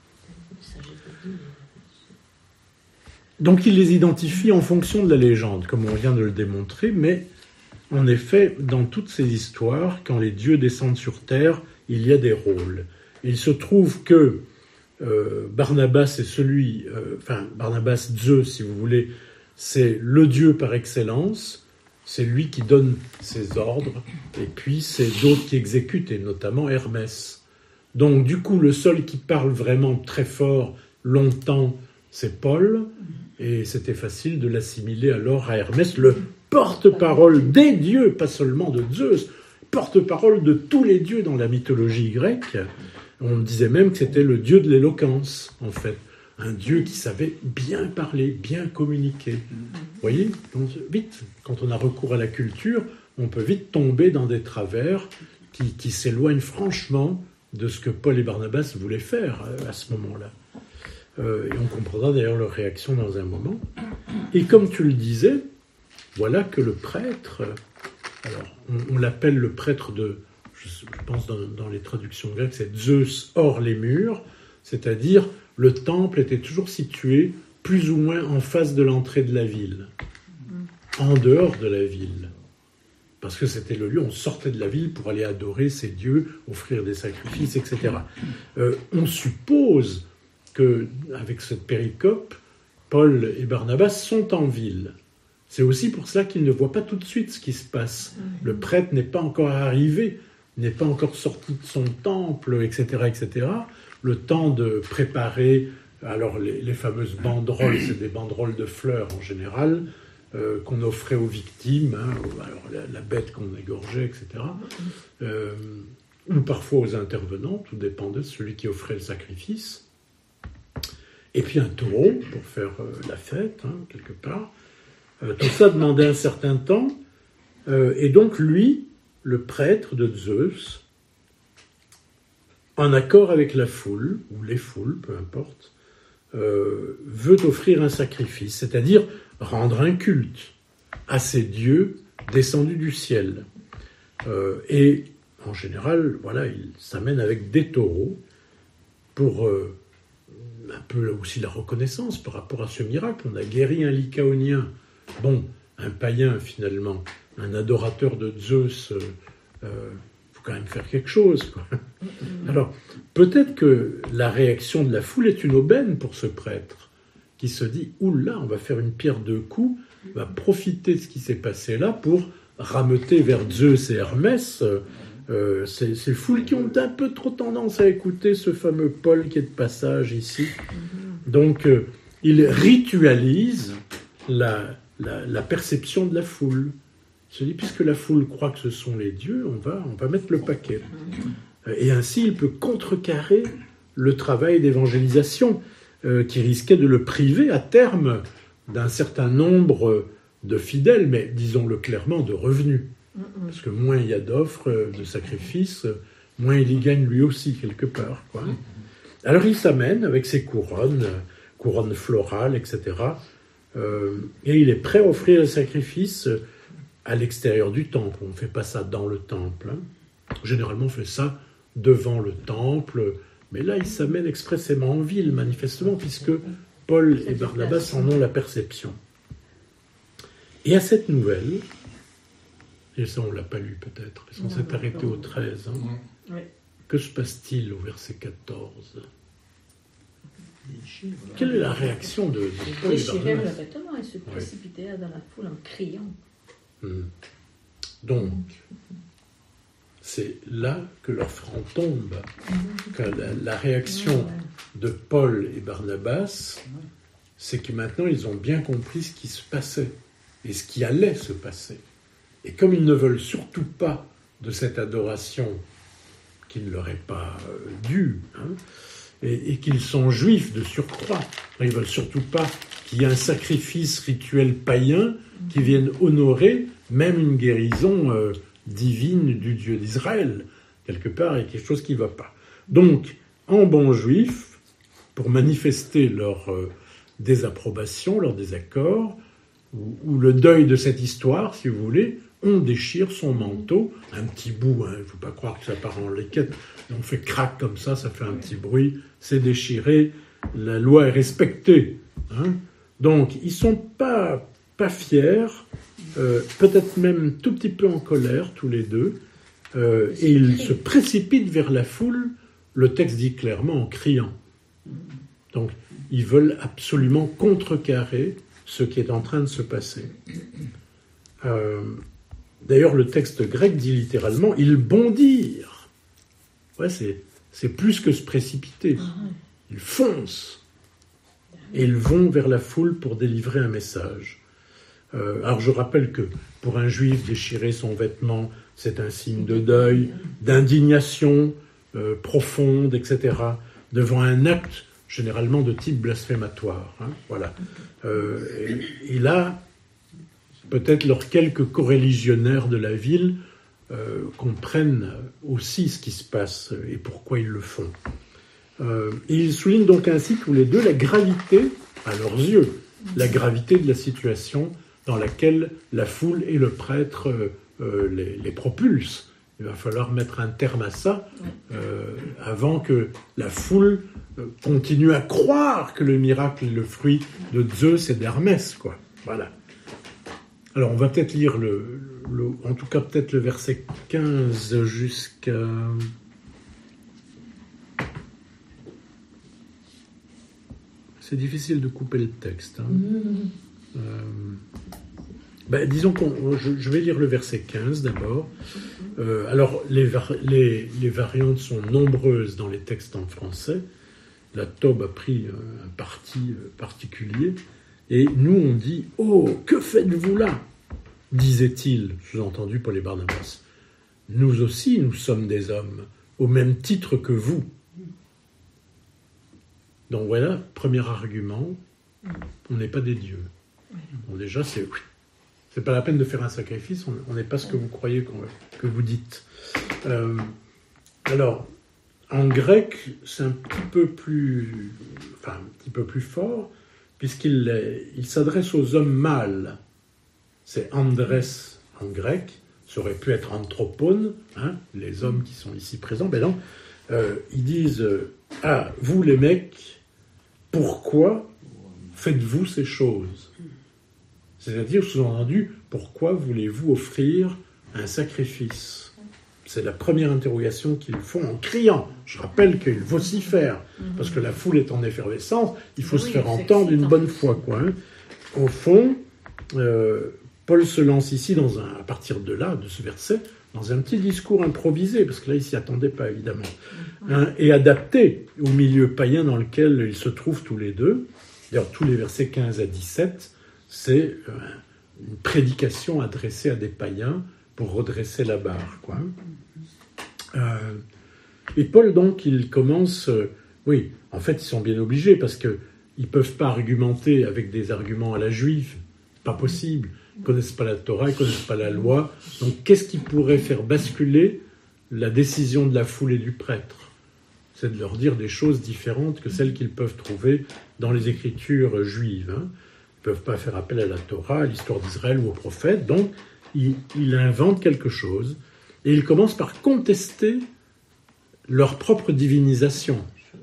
Donc, il les identifie en fonction de la légende, comme on vient de le démontrer, mais en effet, dans toutes ces histoires, quand les dieux descendent sur terre, il y a des rôles. Il se trouve que Barnabas est Barnabas Zeus, si vous voulez, c'est le dieu par excellence. C'est lui qui donne ses ordres, et puis c'est d'autres qui exécutent, et notamment Hermès. Donc du coup, le seul qui parle vraiment très fort, longtemps, c'est Paul, et c'était facile de l'assimiler alors à Hermès, le porte-parole des dieux, pas seulement de Zeus, porte-parole de tous les dieux dans la mythologie grecque. On disait même que c'était le dieu de l'éloquence, en fait. Un dieu qui savait bien parler, bien communiquer. Vous voyez, donc, vite, quand on a recours à la culture, on peut vite tomber dans des travers qui s'éloignent franchement de ce que Paul et Barnabas voulaient faire à ce moment-là. Et on comprendra d'ailleurs leur réaction dans un moment. Et comme tu le disais, voilà que le prêtre, alors on l'appelle le prêtre de, je pense dans les traductions grecques, c'est Zeus hors les murs, c'est-à-dire le temple était toujours situé plus ou moins en face de l'entrée de la ville, en dehors de la ville. Parce que c'était le lieu, on sortait de la ville pour aller adorer ces dieux, offrir des sacrifices, etc. On suppose qu'avec cette péricope, Paul et Barnabas sont en ville. C'est aussi pour cela qu'ils ne voient pas tout de suite ce qui se passe. Le prêtre n'est pas encore arrivé, n'est pas encore sorti de son temple, etc., etc., le temps de préparer, alors les fameuses banderoles, c'est des banderoles de fleurs en général, qu'on offrait aux victimes, alors la bête qu'on égorgeait, etc., ou parfois aux intervenants, tout dépendait de celui qui offrait le sacrifice. Et puis un taureau, pour faire la fête, quelque part. Tout ça demandait un certain temps, et donc lui, le prêtre de Zeus, en accord avec la foule, ou les foules, peu importe, veut offrir un sacrifice, c'est-à-dire rendre un culte à ces dieux descendus du ciel. Et en général, voilà, il s'amène avec des taureaux pour un peu aussi la reconnaissance par rapport à ce miracle. On a guéri un Lycaonien, bon, un païen finalement, un adorateur de Zeus, quand même faire quelque chose, quoi. Alors, peut-être que la réaction de la foule est une aubaine pour ce prêtre, qui se dit « Oula, on va faire une pierre deux coups, on va profiter de ce qui s'est passé là pour rameuter vers Zeus et Hermès ces foules qui ont un peu trop tendance à écouter ce fameux Paul qui est de passage ici. » Donc, il ritualise la perception de la foule. Il se dit, puisque la foule croit que ce sont les dieux, on va mettre le paquet. Et ainsi, il peut contrecarrer le travail d'évangélisation qui risquait de le priver à terme d'un certain nombre de fidèles, mais disons-le clairement, de revenus. Parce que moins il y a d'offres, de sacrifices, moins il y gagne lui aussi, quelque part, quoi. Alors il s'amène avec ses couronnes florales, etc. Et il est prêt à offrir le sacrifice à l'extérieur du temple. On ne fait pas ça dans le temple. Généralement, on fait ça devant le temple, Mais là, ils s'amènent expressément en ville, manifestement, puisque Paul et Barnabas en ont la perception. Et à cette nouvelle, et ça on ne l'a pas lu peut-être, parce qu'on s'est arrêté au 13, hein. Ouais. Que se passe-t-il au verset 14 ? Quelle est la réaction de Paul et Déchirèrent Barnabas ? leurs vêtements et se précipitèrent dans la foule en criant. Donc, c'est là que leur front tombe, que la réaction de Paul et Barnabas, c'est que maintenant ils ont bien compris ce qui se passait et ce qui allait se passer. Et comme ils ne veulent surtout pas de cette adoration qui ne leur est pas due, hein, et qu'ils sont juifs de surcroît, ils ne veulent surtout pas qu'il y ait un sacrifice rituel païen qui vienne honorer même une guérison divine du Dieu d'Israël. Quelque part, il y a quelque chose qui ne va pas. Donc, en bons juifs, pour manifester leur désapprobation, leur désaccord, ou le deuil de cette histoire, si vous voulez, on déchire son manteau, un petit bout, hein, il ne faut pas croire que ça part en liquette, on fait crac comme ça fait un petit bruit, c'est déchiré, la loi est respectée. Hein. Donc, ils ne sont pas fiers, peut-être même tout petit peu en colère, tous les deux, et ils se précipitent vers la foule, le texte dit clairement, en criant. Donc, ils veulent absolument contrecarrer ce qui est en train de se passer. D'ailleurs, le texte grec dit littéralement « ils bondirent ». Ouais, c'est plus que se précipiter. Ils foncent. Et ils vont vers la foule pour délivrer un message. Alors, je rappelle que pour un juif, déchirer son vêtement, c'est un signe de deuil, d'indignation profonde, etc., devant un acte généralement de type blasphématoire. Hein, voilà. Et là, peut-être leurs quelques coreligionnaires de la ville comprennent aussi ce qui se passe et pourquoi ils le font. Et ils soulignent donc ainsi tous les deux la gravité, à leurs yeux, la gravité de la situation dans laquelle la foule et le prêtre les propulsent. Il va falloir mettre un terme à ça avant que la foule continue à croire que le miracle est le fruit de Zeus et d'Hermès, quoi. Voilà. Alors, on va peut-être lire en tout cas peut-être le verset 15 jusqu'à... C'est difficile de couper le texte. Hein. Disons je vais lire le verset 15 d'abord. Alors, les variantes sont nombreuses dans les textes en français. La Tob a pris un parti particulier. Et nous, on dit « Oh, que faites-vous là ?» disait-il, sous-entendu Paul et Barnabas. « Nous aussi, nous sommes des hommes, au même titre que vous. » Donc voilà, premier argument, on n'est pas des dieux. Bon, déjà, c'est pas la peine de faire un sacrifice, on n'est pas ce que vous croyez que vous dites. Alors, en grec, c'est un petit peu plus fort, puisqu'il s'adresse aux hommes mâles. C'est andrès en grec, ça aurait pu être anthropone, hein, les hommes qui sont ici présents, mais non. Ils disent « Ah, vous les mecs, pourquoi faites-vous ces choses ?» C'est-à-dire, sous-entendu, pourquoi voulez-vous offrir un sacrifice ? C'est la première interrogation qu'ils font en criant. Je rappelle qu'ils vocifèrent, parce que la foule est en effervescence, il faut se faire entendre une bonne fois, quoi. Hein. Au fond, Paul se lance ici, à partir de là, de ce verset, dans un petit discours improvisé, parce que là, il ne s'y attendait pas, évidemment, hein, et adapté au milieu païen dans lequel ils se trouvent tous les deux. D'ailleurs, tous les versets 15 à 17, c'est une prédication adressée à des païens pour redresser la barre, quoi. Et Paul, donc, il commence... oui, en fait, ils sont bien obligés, parce qu'ils ne peuvent pas argumenter avec des arguments à la juive. Pas possible. Ils ne connaissent pas la Torah, ils ne connaissent pas la loi. Donc, qu'est-ce qui pourrait faire basculer la décision de la foule et du prêtre ? C'est de leur dire des choses différentes que celles qu'ils peuvent trouver dans les écritures juives. Hein. Ils ne peuvent pas faire appel à la Torah, à l'histoire d'Israël ou aux prophètes. Donc, il invente quelque chose et il commence par contester leur propre divinisation.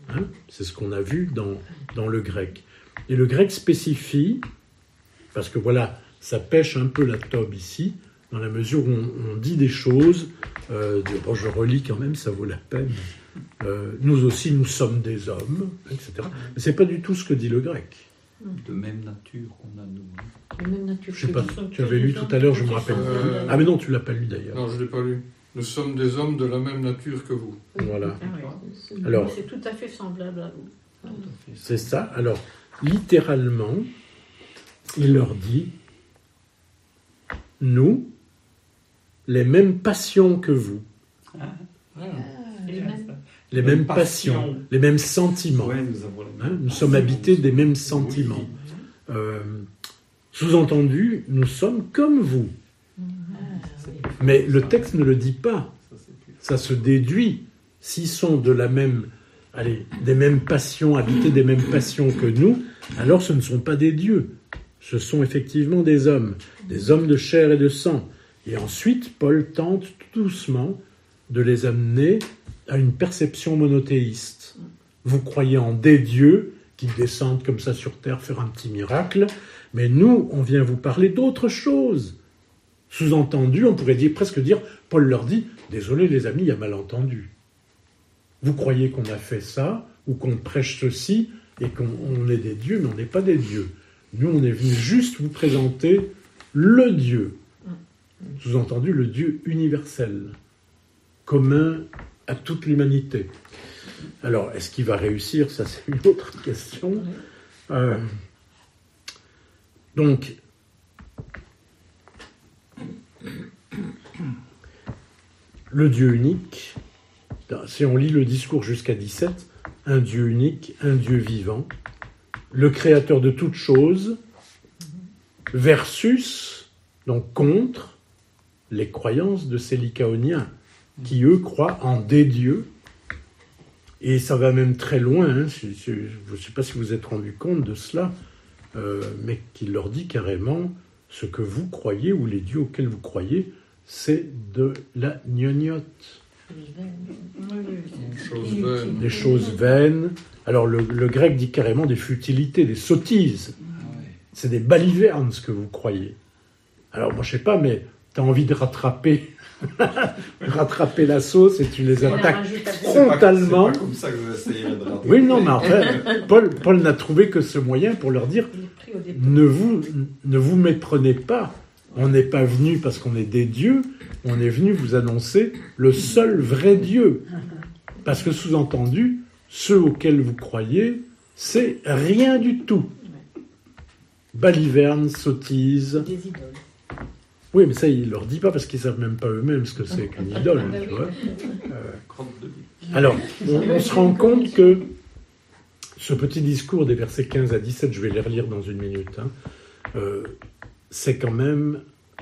Hein, c'est ce qu'on a vu dans le grec. Et le grec spécifie, parce que voilà, ça pêche un peu la tobe ici, dans la mesure où on dit des choses, bon, je relis quand même, ça vaut la peine, nous aussi nous sommes des hommes, etc. Mais c'est pas du tout ce que dit le grec. De même nature, on a nous. De même nature. Je sais pas, tu avais lu tout à l'heure, je me rappelle. Ah mais non, tu l'as pas lu d'ailleurs. Non, je ne l'ai pas lu. Nous sommes des hommes de la même nature que vous. Voilà. Ouais. Alors- C'est tout à fait semblable à vous. C'est ça. Alors, littéralement, il leur dit, nous, les mêmes passions que vous, Les mêmes. les mêmes passions, les mêmes sentiments. Ouais, nous avons la Hein, même nous sommes habités des mêmes sentiments. Sous-entendu, nous sommes comme vous. Mais le texte ne le dit pas. Ça se déduit. S'ils sont de la même, des mêmes passions, habités des mêmes passions que nous, alors ce ne sont pas des dieux. Ce sont effectivement des hommes de chair et de sang. Et ensuite, Paul tente tout doucement de les amener à une perception monothéiste. Vous croyez en des dieux qui descendent comme ça sur terre faire un petit miracle, mais nous, on vient vous parler d'autre chose. Sous-entendu, on pourrait presque dire, Paul leur dit, désolé les amis, il y a malentendu. Vous croyez qu'on a fait ça, ou qu'on prêche ceci, et qu'on est des dieux, mais on n'est pas des dieux. Nous, on est venu juste vous présenter le Dieu. Sous-entendu, le Dieu universel, commun à toute l'humanité. Alors, est-ce qu'il va réussir? Ça, c'est une autre question. Donc, le Dieu unique, si on lit le discours jusqu'à 17, un Dieu unique, un Dieu vivant, le créateur de toutes choses, versus, donc contre, les croyances de ces lycaoniens, qui eux croient en des dieux, et ça va même très loin, hein, je ne sais pas si vous vous êtes rendu compte de cela, mais qu'il leur dit carrément, ce que vous croyez, ou les dieux auxquels vous croyez, c'est de la gnognotte. Des choses vaines. Alors le grec dit carrément des futilités, des sottises. C'est des balivernes ce que vous croyez. Alors moi je sais pas, mais tu as envie de rattraper la sauce et tu les attaques frontalement. C'est pas comme ça que vous essayez de rattraper. Oui, non, mais en fait, Paul n'a trouvé que ce moyen pour leur dire ne vous méprenez pas. On n'est pas venu parce qu'on est des dieux, on est venu vous annoncer le seul vrai Dieu. Parce que sous-entendu, ceux auxquels vous croyez, c'est rien du tout. Balivernes, sottises. Des idoles. Oui, mais ça, il ne leur dit pas parce qu'ils ne savent même pas eux-mêmes ce que c'est qu'une idole. Tu vois. Alors, on se rend compte que ce petit discours des versets 15 à 17, je vais les relire dans une minute, c'est quand même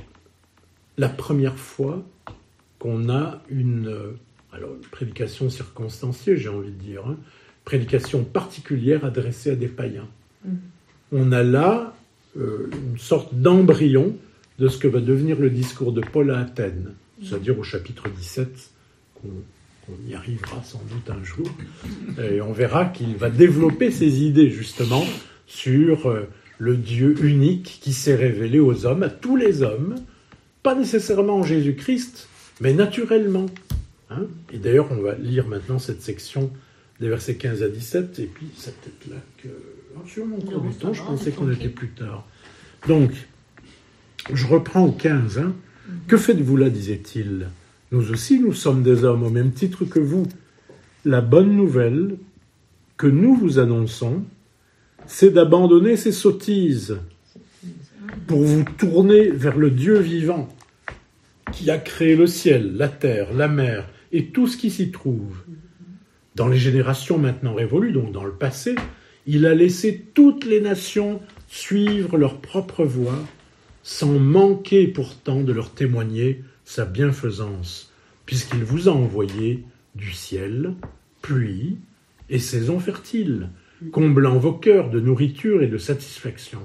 la première fois qu'on a une prédication circonstanciée, j'ai envie de dire, prédication particulière adressée à des païens. On a là une sorte d'embryon de ce que va devenir le discours de Paul à Athènes, c'est-à-dire au chapitre 17, qu'on y arrivera sans doute un jour, et on verra qu'il va développer ses idées justement sur le Dieu unique qui s'est révélé aux hommes, à tous les hommes, pas nécessairement en Jésus-Christ, mais naturellement. Hein, et d'ailleurs, on va lire maintenant cette section des versets 15 à 17, et puis c'est peut-être là que... sûrement encore du temps, je pensais qu'on était plus tard. Donc, je reprends au 15. Que faites-vous là, disait-il ? Nous aussi, nous sommes des hommes au même titre que vous. La bonne nouvelle que nous vous annonçons, c'est d'abandonner ces sottises pour vous tourner vers le Dieu vivant qui a créé le ciel, la terre, la mer et tout ce qui s'y trouve. Dans les générations maintenant révolues, donc dans le passé, il a laissé toutes les nations suivre leur propre voie sans manquer pourtant de leur témoigner sa bienfaisance, puisqu'il vous a envoyé du ciel, pluie et saison fertile, comblant vos cœurs de nourriture et de satisfaction.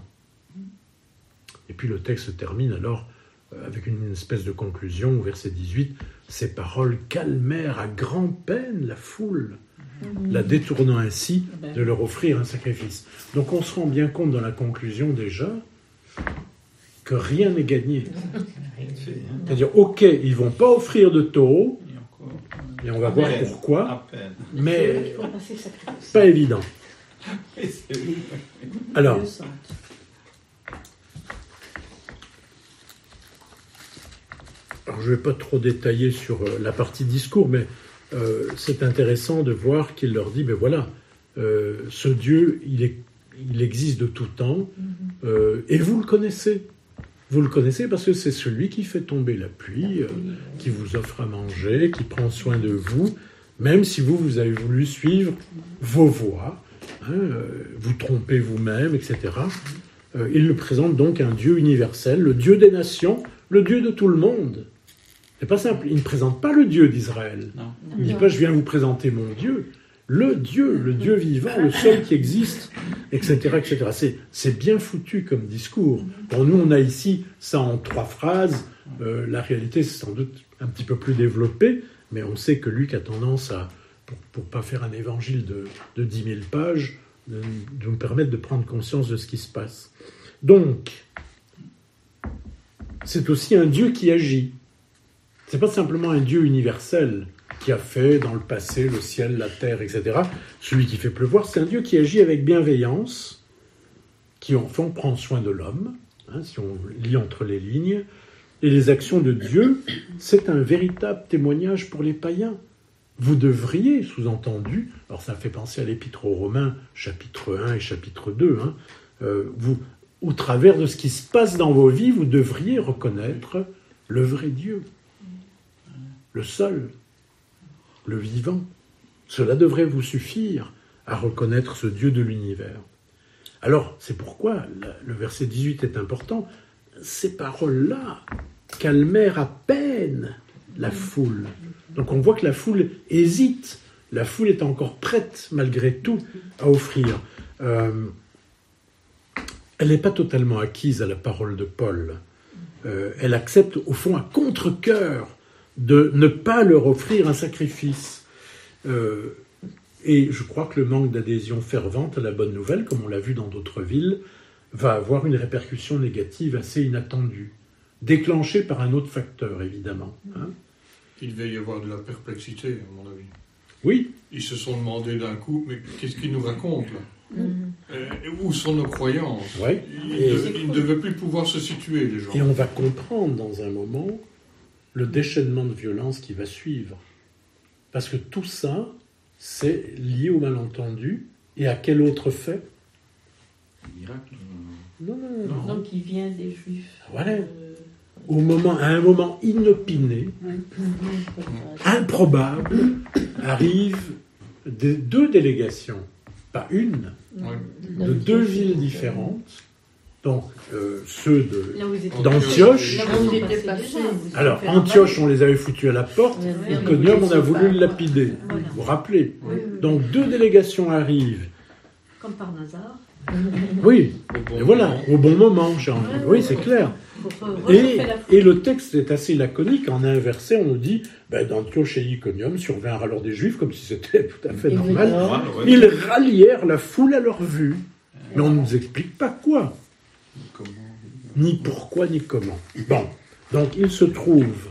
Et puis le texte se termine alors avec une espèce de conclusion au verset 18. Ces paroles calmèrent à grand-peine la foule, la détournant ainsi de leur offrir un sacrifice. Donc on se rend bien compte dans la conclusion déjà que rien n'est gagné. C'est-à-dire, ok, ils vont pas offrir de taureau, et on va voir pourquoi, À peine. mais Il faut passer sacrifice. pas évident. Alors, je ne vais pas trop détailler sur la partie discours, mais c'est intéressant de voir qu'il leur dit, ben voilà, ce Dieu, il existe de tout temps, et vous le connaissez. Vous le connaissez parce que c'est celui qui fait tomber la pluie, qui vous offre à manger, qui prend soin de vous, même si vous avez voulu suivre vos voies, vous trompez vous-même, etc. Il le présente donc un Dieu universel, le Dieu des nations, le Dieu de tout le monde. C'est pas simple, il ne présente pas le Dieu d'Israël. Non. Il ne dit pas, je viens vous présenter mon Dieu. Le Dieu vivant, le seul qui existe, etc. etc. C'est bien foutu comme discours. Bon, nous, on a ici ça en 3 phrases. La réalité, c'est sans doute un petit peu plus développé, mais on sait que Luc a tendance à, pour pas faire un évangile de 10 000 pages, de nous permettre de prendre conscience de ce qui se passe. Donc, c'est aussi un Dieu qui agit. C'est pas simplement un Dieu universel qui a fait dans le passé le ciel, la terre, etc. Celui qui fait pleuvoir, c'est un Dieu qui agit avec bienveillance, qui en fond prend soin de l'homme, si on lit entre les lignes. Et les actions de Dieu, c'est un véritable témoignage pour les païens. Vous devriez, sous-entendu, alors ça fait penser à l'Épître aux Romains, chapitre 1 et chapitre 2, vous, au travers de ce qui se passe dans vos vies, vous devriez reconnaître le vrai Dieu, le seul, le vivant. Cela devrait vous suffire à reconnaître ce Dieu de l'univers. Alors, c'est pourquoi le verset 18 est important. Ces paroles-là calmèrent à peine la foule. Donc on voit que la foule hésite. La foule est encore prête, malgré tout, à offrir. Elle n'est pas totalement acquise à la parole de Paul. Elle accepte, au fond, à contre-cœur de ne pas leur offrir un sacrifice. Et je crois que le manque d'adhésion fervente à la bonne nouvelle, comme on l'a vu dans d'autres villes, va avoir une répercussion négative assez inattendue, déclenchée par un autre facteur, évidemment. Il devait y avoir de la perplexité, à mon avis. Oui. Ils se sont demandé d'un coup, mais qu'est-ce qu'il nous raconte là Où sont nos croyances? Ouais. Ils ne devaient plus pouvoir se situer, les gens. Et on va comprendre dans un moment le déchaînement de violence qui va suivre. Parce que tout ça, c'est lié au malentendu. Et à quel autre fait? Miracle. Non. Donc il vient des Juifs. Voilà. À un moment inopiné, improbable, arrivent deux délégations, pas une, de 2 villes différentes. Donc, ceux d'Antioche. Là où ils étaient passés. Alors, Antioche, on les avait foutus à la porte. Iconium, on a voulu le lapider. Voilà. Vous vous rappelez? Oui. Donc, 2 délégations arrivent. Comme par hasard. Oui, Au bon et voilà, moment. au bon moment, j'ai envie. Oui, c'est clair. Et le texte est assez laconique. En un verset, on nous dit d'Antioche et Iconium survinrent alors des Juifs, comme si c'était tout à fait normal. Ils rallièrent la foule à leur vue. Mais on ne nous explique pas quoi. Ni pourquoi, ni comment. Bon, donc il se trouve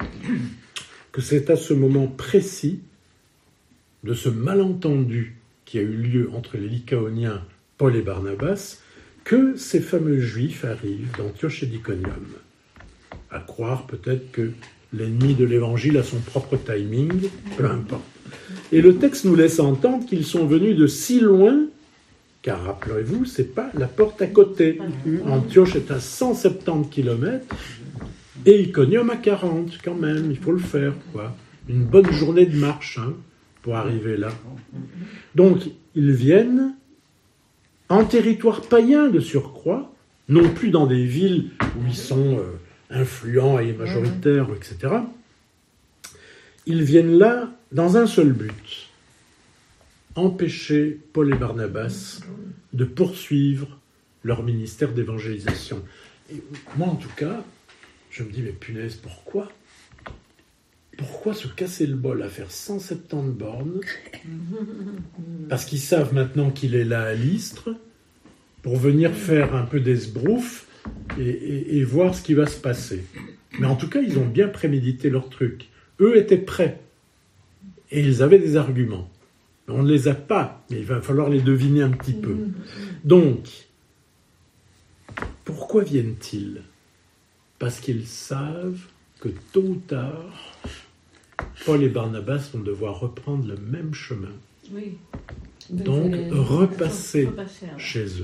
que c'est à ce moment précis de ce malentendu qui a eu lieu entre les Lycaoniens, Paul et Barnabas, que ces fameux Juifs arrivent d'Antioche et d'Iconium. À croire peut-être que l'ennemi de l'Évangile a son propre timing, peu importe. Et le texte nous laisse entendre qu'ils sont venus de si loin, car rappelez-vous, c'est pas la porte à côté. Antioche est à 170 km et Iconium à 40 quand même, il faut le faire, quoi. Une bonne journée de marche pour arriver là. Donc, ils viennent en territoire païen de surcroît, non plus dans des villes où ils sont influents et majoritaires, etc. Ils viennent là dans un seul but: empêcher Paul et Barnabas de poursuivre leur ministère d'évangélisation. Et moi, en tout cas, je me dis, mais punaise, pourquoi? pourquoi se casser le bol à faire 170 bornes? Parce qu'ils savent maintenant qu'il est là à l'Istre, pour venir faire un peu d'esbrouf et voir ce qui va se passer. Mais en tout cas, ils ont bien prémédité leur truc. Eux étaient prêts. Et ils avaient des arguments. On ne les a pas, mais il va falloir les deviner un petit peu. Donc, pourquoi viennent-ils? Parce qu'ils savent que tôt ou tard, Paul et Barnabas vont devoir reprendre le même chemin. Oui. Donc, repasser alors. chez eux.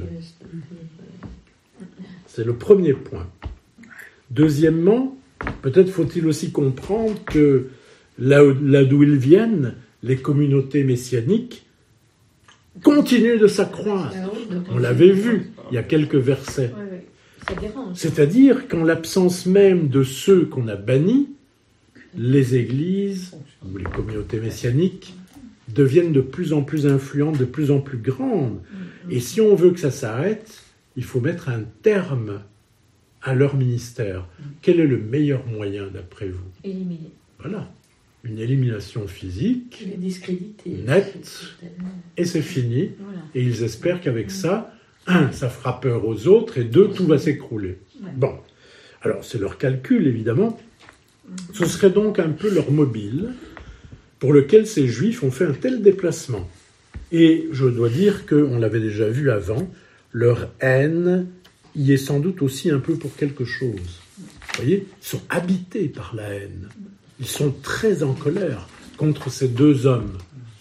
C'est le premier point. Deuxièmement, peut-être faut-il aussi comprendre que là d'où ils viennent, les communautés messianiques continuent de s'accroître. Ah oui, donc On l'avait vu, il y a quelques versets. Oui, oui. Ça dérange. C'est-à-dire qu'en l'absence même de ceux qu'on a bannis, les églises ou les communautés messianiques deviennent de plus en plus influentes, de plus en plus grandes. Et si on veut que ça s'arrête, il faut mettre un terme à leur ministère. Quel est le meilleur moyen, d'après vous? Éliminer. Voilà, une élimination physique, Il est discrédité. nette, et c'est fini. Voilà. Et ils espèrent qu'avec ça, un, ça fera peur aux autres, et deux, tout va s'écrouler. Ouais. Bon, alors c'est leur calcul, évidemment. Ce serait donc un peu leur mobile pour lequel ces Juifs ont fait un tel déplacement. Et je dois dire qu'on l'avait déjà vu avant, leur haine y est sans doute aussi un peu pour quelque chose. Vous voyez, ils sont habités par la haine. Ils sont très en colère contre ces deux hommes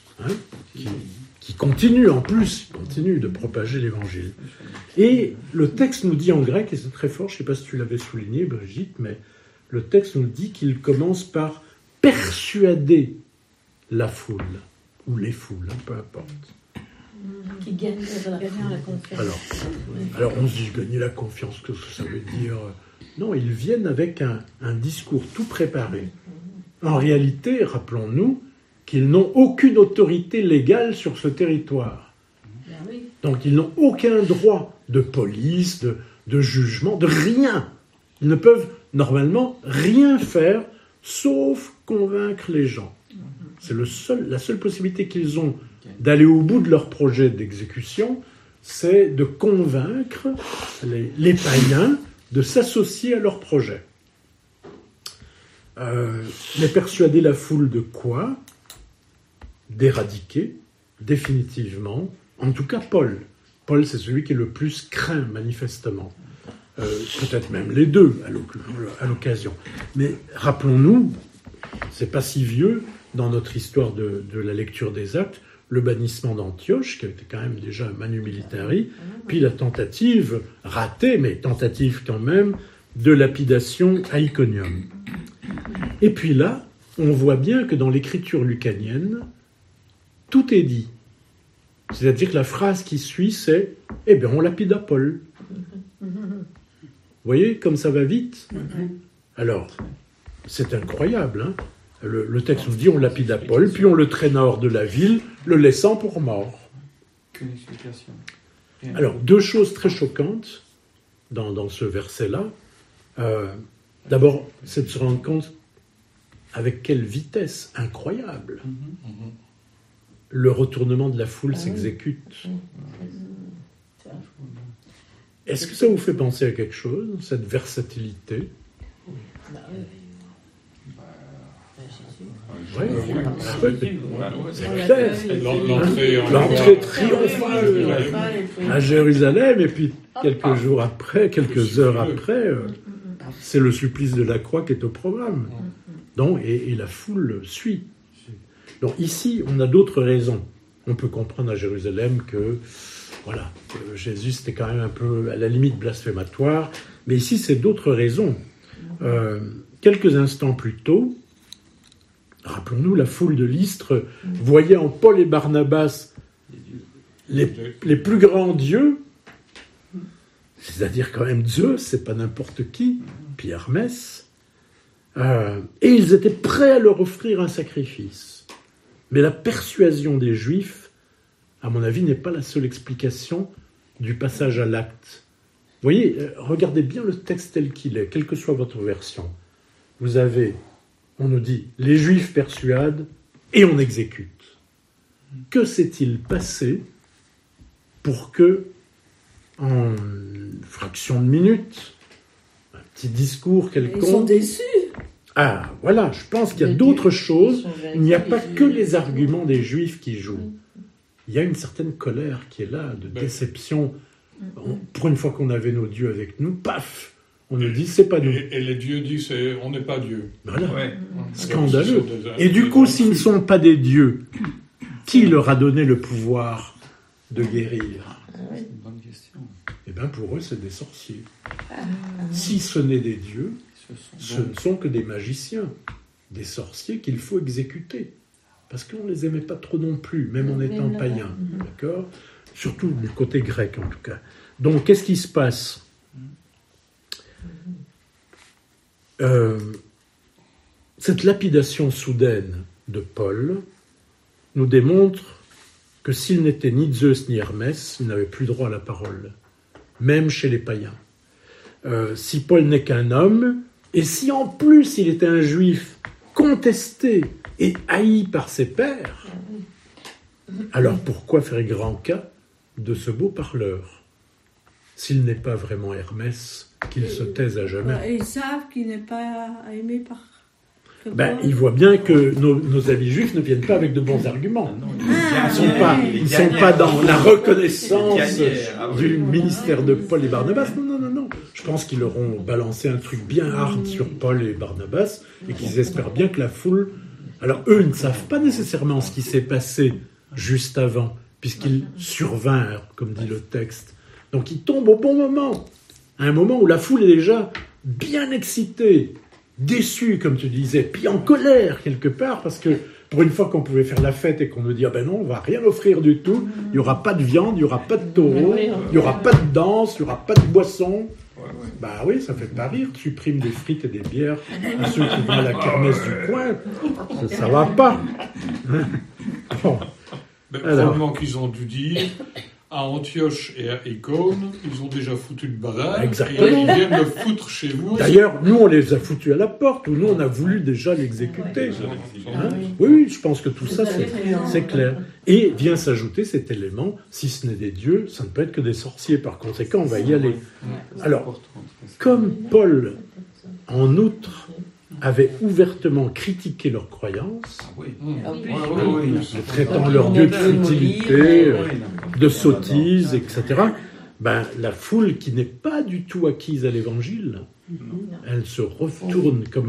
qui continuent en plus, de propager l'évangile. Et le texte nous dit en grec, et c'est très fort, je ne sais pas si tu l'avais souligné, Brigitte, mais le texte nous dit qu'il commence par persuader la foule, ou les foules, peu importe. Qui gagne la confiance. Alors on se dit gagner la confiance, qu'est-ce que ça veut dire? Non, ils viennent avec un discours tout préparé. En réalité, rappelons-nous qu'ils n'ont aucune autorité légale sur ce territoire. Ben oui. Donc ils n'ont aucun droit de police, de jugement, de rien. Ils ne peuvent normalement rien faire sauf convaincre les gens. C'est la seule possibilité qu'ils ont d'aller au bout de leur projet d'exécution, c'est de convaincre les païens de s'associer à leur projet. Mais persuader la foule de quoi? D'éradiquer définitivement, en tout cas Paul. Paul, c'est celui qui est le plus craint, manifestement. Peut-être même les deux à l'occasion. Mais rappelons-nous, c'est pas si vieux dans notre histoire de la lecture des Actes, le bannissement d'Antioche, qui était quand même déjà un manu militari, puis la tentative, ratée, mais tentative quand même, de lapidation à Iconium. Et puis là, on voit bien que dans l'écriture lucanienne, tout est dit. C'est-à-dire que la phrase qui suit, c'est « Eh bien, on lapida Paul ». Vous voyez, comme ça va vite. Alors, c'est incroyable, hein. Le texte nous dit on lapida Paul, puis on le traîna hors de la ville, le laissant pour mort. Qu'une explication. Alors, deux choses très choquantes dans ce verset-là. D'abord, c'est de se rendre compte avec quelle vitesse incroyable le retournement de la foule s'exécute. Est-ce que ça vous fait penser à quelque chose, cette versatilité? Oui, c'est clair. L'entrée triomphale à Jérusalem, et puis quelques jours après, quelques heures après, c'est le supplice de la croix qui est au programme. Donc, et la foule suit. Donc ici, on a d'autres raisons. On peut comprendre à Jérusalem que Jésus c'était quand même un peu à la limite blasphématoire, mais ici c'est d'autres raisons. Quelques instants plus tôt, rappelons-nous, la foule de l'Istre voyait en Paul et Barnabas les plus grands dieux, c'est-à-dire quand même Zeus, c'est pas n'importe qui, puis Hermès, et ils étaient prêts à leur offrir un sacrifice. Mais la persuasion des Juifs, à mon avis, n'est pas la seule explication du passage à l'acte. Vous voyez, regardez bien le texte tel qu'il est, quelle que soit votre version. Vous avez on nous dit les Juifs persuadent et on exécute. Que s'est-il passé pour que, en fraction de minute, un petit discours quelconque... Ils sont déçus. Ah, voilà, je pense qu'il y a d'autres choses. Il n'y a pas que les arguments des Juifs qui jouent. Il y a une certaine colère qui est là, de déception. Pour une fois qu'on avait nos dieux avec nous, paf, on nous dit c'est pas nous. Et les dieux disent on n'est pas Dieu. Voilà, Ouais. scandaleux. Et du coup, s'ils ne sont pas des dieux, qui leur a donné le pouvoir de guérir? C'est une bonne question. Eh bien, pour eux, c'est des sorciers. Si ce n'est des dieux, ce ne sont que des magiciens, des sorciers qu'il faut exécuter. Parce qu'on ne les aimait pas trop non plus, même en étant païens. D'accord ? Surtout du côté grec, en tout cas. Donc, qu'est-ce qui se passe ? Cette lapidation soudaine de Paul nous démontre que s'il n'était ni Zeus ni Hermès, il n'avait plus droit à la parole, même chez les païens. Si Paul n'est qu'un homme, et si en plus il était un juif contesté et haï par ses pairs, alors pourquoi faire grand cas de ce beau parleur, s'il n'est pas vraiment Hermès, qu'il se taise à jamais? Et ils savent qu'il n'est pas aimé par... Ils voient bien que nos amis juifs ne viennent pas avec de bons arguments. Ils ne sont pas dans la reconnaissance du ministère de Paul et Barnabas. Non. Je pense qu'ils leur ont balancé un truc bien hard sur Paul et Barnabas et qu'ils espèrent bien que la foule... Alors eux ne savent pas nécessairement ce qui s'est passé juste avant, puisqu'ils survinrent, comme dit le texte. Donc ils tombent au bon moment, à un moment où la foule est déjà bien excitée, déçue, comme tu disais, puis en colère quelque part, parce que pour une fois qu'on pouvait faire la fête et qu'on nous dit « Ah ben non, on va rien offrir du tout, il n'y aura pas de viande, il n'y aura pas de taureau, il n'y aura pas de danse, il n'y aura pas de boisson. » Bah oui, ça fait pas rire, tu primes des frites et des bières à ceux qui vont à la kermesse du coin, ça va pas. Bon. Probablement qu'ils ont dû dire, à Antioche et à Icône, ils ont déjà foutu le bazar. Exactement. Et ils viennent le foutre chez vous. D'ailleurs, nous, on les a foutus à la porte, ou nous, on a voulu déjà l'exécuter. Oui, je pense que tout ça, c'est clair. Et vient s'ajouter cet élément, si ce n'est des dieux, ça ne peut être que des sorciers. Par conséquent, on va y aller. Alors, comme Paul, en outre, avait ouvertement critiqué leurs croyances, traitant leur Dieu de futilité, de sottise, etc., la foule qui n'est pas du tout acquise à l'Évangile, elle se retourne comme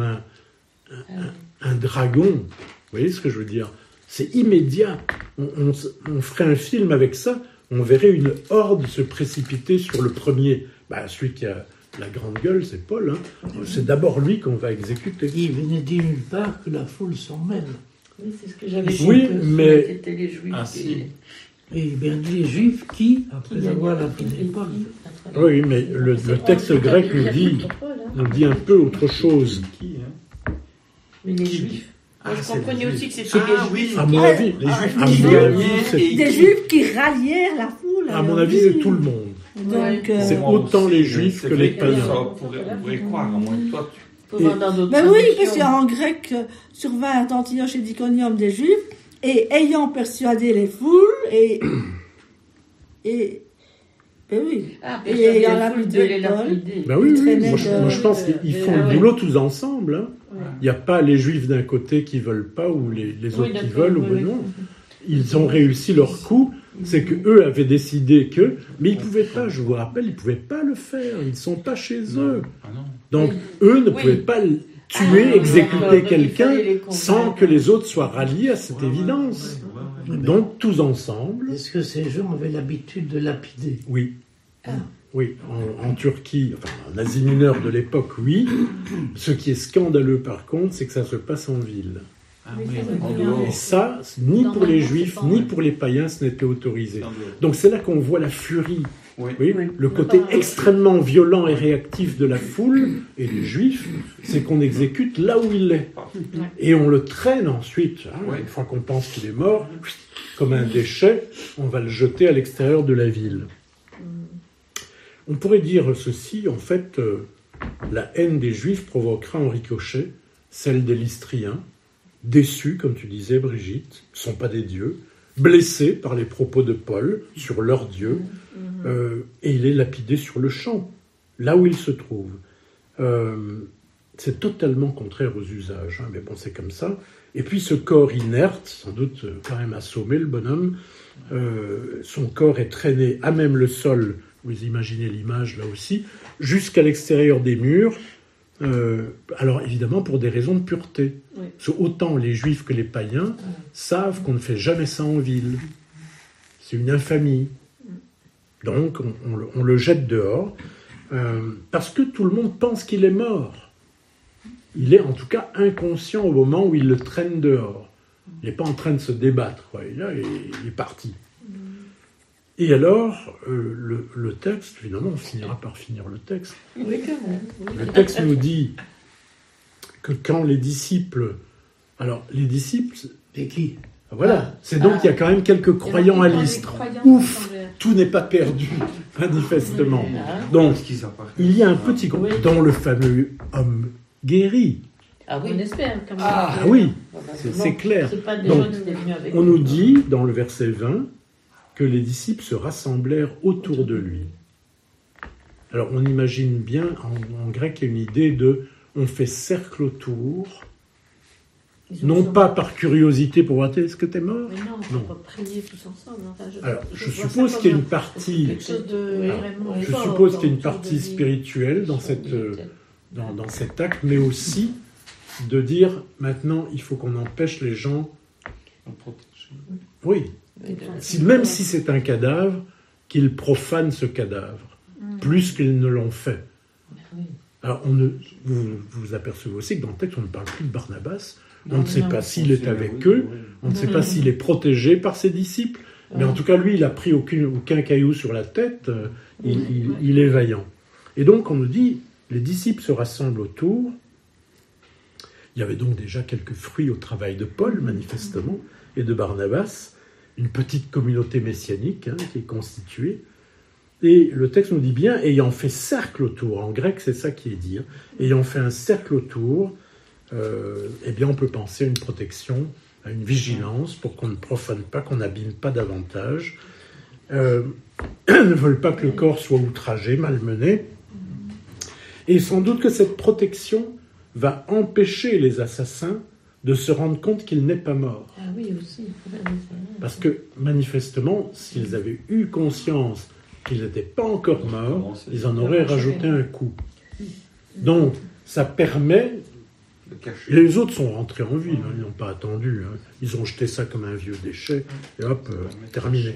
un dragon. Vous voyez ce que je veux dire ? C'est immédiat. On ferait un film avec ça, on verrait une horde se précipiter sur le premier, celui qui a la grande gueule, c'est Paul. C'est d'abord lui qu'on va exécuter. Il venait dire nulle part que la foule s'en mêle. Oui, c'est ce que j'avais dit. Oui, mais... C'était les Juifs. Et bien les Juifs qui, après avoir lapidé Paul. Oui, mais le texte grec nous dit un peu autre chose. Mais les Juifs. Je comprenais aussi que c'était les Juifs. À mon avis, les Juifs, des Juifs qui rallièrent la foule. à mon avis, c'est tout le monde. Donc, C'est autant les Juifs que les païens. On pourrait croire, à moins que toi, ben oui, parce qu'en grec, survinrent Antioche et d'Iconium des Juifs, et ayant persuadé les foules, et ben oui, et ayant lapidé Paul, Ben oui, moi je pense qu'ils font le boulot tous ensemble. Il n'y a pas les Juifs d'un côté qui veulent pas, ou les autres qui veulent, ou non. Ils ont réussi leur coup. C'est qu'eux avaient décidé que... Mais ils ne pouvaient pas, je vous rappelle, ils ne pouvaient pas le faire. Ils ne sont pas chez eux. Donc, eux ne pouvaient pas tuer, exécuter quelqu'un sans que les autres soient ralliés à cette évidence. Donc, tous ensemble... Est-ce que ces gens avaient l'habitude de lapider ? Oui. Oui, en Turquie, enfin en Asie mineure de l'époque, oui. Ce qui est scandaleux, par contre, c'est que ça se passe en ville. Et ça, ni pour les Juifs, ni pour les païens, ce n'était autorisé. Donc c'est là qu'on voit la furie, oui, le côté extrêmement violent et réactif de la foule et des Juifs, c'est qu'on exécute là où il est. Et on le traîne ensuite, une fois qu'on pense qu'il est mort, comme un déchet, on va le jeter à l'extérieur de la ville. On pourrait dire ceci, en fait, la haine des Juifs provoquera en ricochet celle des Lystriens, déçus, comme tu disais, Brigitte, ne sont pas des dieux, blessés par les propos de Paul sur leur Dieu, et il est lapidé sur le champ, là où il se trouve. C'est totalement contraire aux usages, hein, mais bon, c'est comme ça. Et puis ce corps inerte, sans doute quand même assommé, le bonhomme, son corps est traîné à même le sol, vous imaginez l'image là aussi, jusqu'à l'extérieur des murs, alors évidemment pour des raisons de pureté. Oui. Parce que autant les juifs que les païens savent qu'on ne fait jamais ça en ville. C'est une infamie. Donc on le jette dehors, parce que tout le monde pense qu'il est mort. Il est en tout cas inconscient au moment où il le traîne dehors. Il n'est pas en train de se débattre. Quoi. Il est parti. Et alors, le texte, finalement, on finira par finir le texte. Oui, quand même. Oui. Le texte nous dit que quand les disciples... Alors, les disciples... Et qui? Voilà. C'est donc qu'il y a quand même quelques croyants à Lystre. Ouf, tout n'est pas perdu, manifestement. Donc, il y a un petit groupe, dont le fameux homme guéri. Ah oui, on espère quand même. Ah oui, c'est clair. C'est pas des Donc, gens qui étaient venus avec on nous dit, dans le verset 20, que les disciples se rassemblèrent autour de lui. Alors, on imagine bien, en grec, il y a une idée de « on fait cercle autour », non pas par curiosité pour voir « est-ce que t'es mort ?» Mais non, on ne peut pas prier tous ensemble. Enfin, Alors, je vois suppose ça qu'il y a comme une partie... quelque chose de vraiment Je fort suppose qu'il y a une autour de partie lui. spirituelle dans cet acte, mais aussi de dire maintenant il faut qu'on empêche les gens. Oui, même si c'est un cadavre, qu'ils profanent ce cadavre, plus qu'ils ne l'ont fait. Alors vous apercevez aussi que dans le texte on ne parle plus de Barnabas, on ne sait pas s'il est avec eux, on ne sait pas s'il est protégé par ses disciples, mais en tout cas lui il a pris aucun caillou sur la tête, il est vaillant. Et donc on nous dit, les disciples se rassemblent autour. Il y avait donc déjà quelques fruits au travail de Paul, manifestement, et de Barnabas, une petite communauté messianique qui est constituée. Et le texte nous dit bien, ayant fait cercle autour, en grec c'est ça qui est dit, ayant fait un cercle autour, eh bien on peut penser à une protection, à une vigilance, pour qu'on ne profane pas, qu'on n'abîme pas davantage. Ne veulent pas que le corps soit outragé, malmené. Et sans doute que cette protection va empêcher les assassins de se rendre compte qu'il n'est pas mort. Ah oui, aussi. Parce que, manifestement, s'ils avaient eu conscience qu'il n'était pas encore mort, ils en auraient rajouté un coup. Donc, ça permet... Les autres sont rentrés en ville, ils n'ont pas attendu. Ils ont jeté ça comme un vieux déchet, et hop, terminé.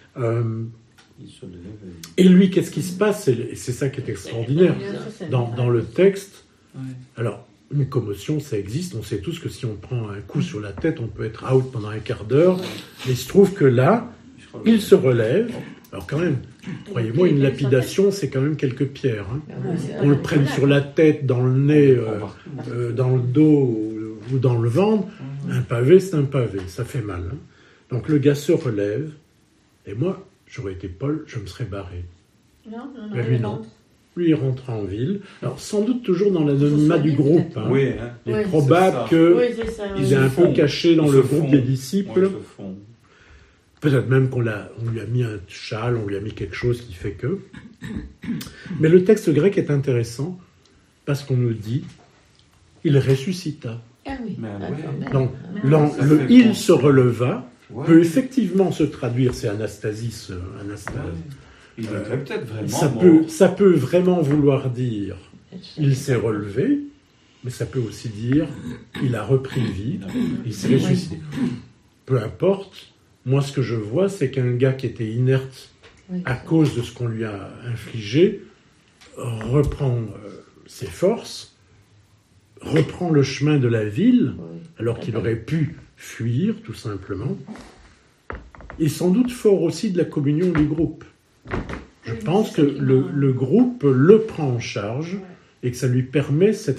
Et lui, qu'est-ce qui se passe? Et c'est ça qui est extraordinaire. Dans le texte, alors, une commotion, ça existe. On sait tous que si on prend un coup sur la tête, on peut être out pendant un quart d'heure. Mais il se trouve que là, il se relève. Alors quand même, croyez-moi, une lapidation, c'est quand même quelques pierres. On le prenne sur la tête, dans le nez, dans le dos ou dans le ventre. Un pavé, c'est un pavé. Ça fait mal. Donc le gars se relève. Et moi, j'aurais été Paul, je me serais barré. Non, Mais lui, non. Lui, il rentre en ville. Alors, sans doute toujours dans l'anonymat du groupe. Oui, il est probable qu'il est un peu caché dans le groupe des disciples. Peut-être même on lui a mis un châle, on lui a mis quelque chose qui fait que... Mais le texte grec est intéressant parce qu'on nous dit « il ressuscita ». Ah oui. Donc, le « il se releva » peut effectivement se traduire, c'est anastasis, anastase. Il était peut-être vraiment ça peut vraiment vouloir dire il s'est relevé, mais ça peut aussi dire il a repris vie, il s'est ressuscité. Peu importe, moi ce que je vois, c'est qu'un gars qui était inerte à cause de ce qu'on lui a infligé reprend ses forces, reprend le chemin de la ville, alors qu'il aurait pu fuir, tout simplement, et sans doute fort aussi de la communion du groupe. Je pense que le groupe le prend en charge et que ça lui permet ce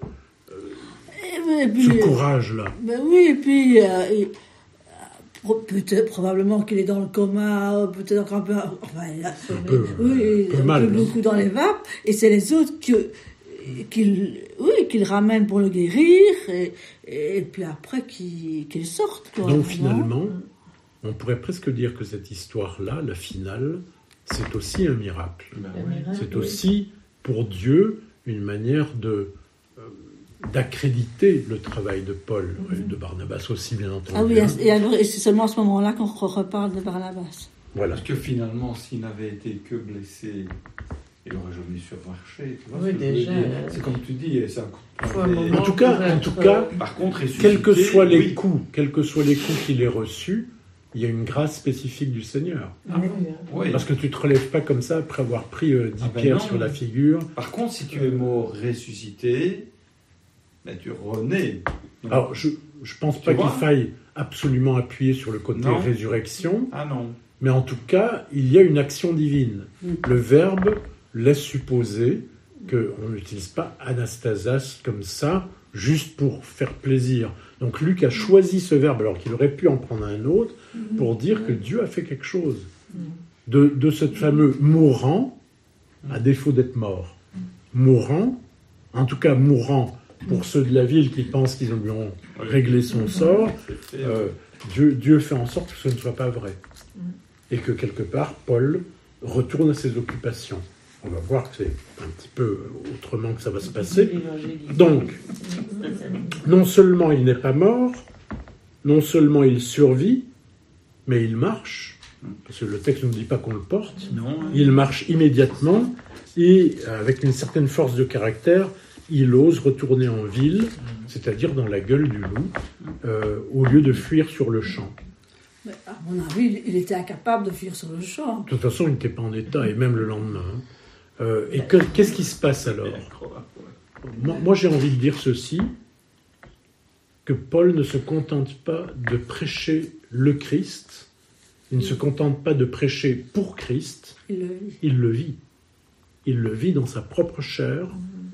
courage-là. Ben oui, et puis peut-être probablement qu'il est dans le coma, peut-être encore un peu... Enfin, un peu mal. Beaucoup dans les vapes, et c'est les autres qui qu'il ramène pour le guérir, et puis après qu'il sorte. Quoi, donc finalement, on pourrait presque dire que cette histoire-là, la finale, c'est aussi un miracle. C'est aussi, pour Dieu, une manière d'accréditer le travail de Paul, et de Barnabas aussi, bien entendu. Ah oui, et c'est seulement à ce moment-là qu'on reparle de Barnabas. Voilà. Parce que finalement, s'il n'avait été que blessé, il n'aurait jamais surmarché. Tu vois Oui, ce que je veux déjà, dire C'est comme tu dis, c'est un coup de faut un poing. moment. En tout cas, Par contre, quels que soient les oui. coups qu'il ait reçus, il y a une grâce spécifique du Seigneur. Ah oui, Oui. Parce que tu ne te relèves pas comme ça après avoir pris 10 pierres non. sur la figure. Par contre, si tu es mort ressuscité, ben, tu renais. Donc, Alors, je pense pas Tu vois qu'il faille absolument appuyer sur le côté Non. résurrection, ah non. mais en tout cas, il y a une action divine. Le Verbe laisse supposer qu'on n'utilise pas anastasas comme ça, juste pour faire plaisir. Donc Luc a choisi ce verbe, alors qu'il aurait pu en prendre un autre, pour dire que Dieu a fait quelque chose. De ce fameux mourant, à défaut d'être mort. Mourant, en tout cas mourant pour ceux de la ville qui pensent qu'ils lui ont réglé son sort, Dieu fait en sorte que ce ne soit pas vrai. Et que quelque part, Paul retourne à ses occupations. On va voir que c'est un petit peu autrement que ça va se passer. Donc, non seulement il n'est pas mort, non seulement il survit, mais il marche, parce que le texte ne nous dit pas qu'on le porte, Non. il marche immédiatement, et avec une certaine force de caractère, il ose retourner en ville, c'est-à-dire dans la gueule du loup, au lieu de fuir sur le champ. Mais à mon avis, il était incapable de fuir sur le champ. De toute façon, il n'était pas en état, et même le lendemain. Et qu'est-ce qui se passe alors ? Moi, j'ai envie de dire ceci, que Paul ne se contente pas de prêcher le Christ, il ne se contente pas de prêcher pour Christ, il le vit. Il le vit dans sa propre chair.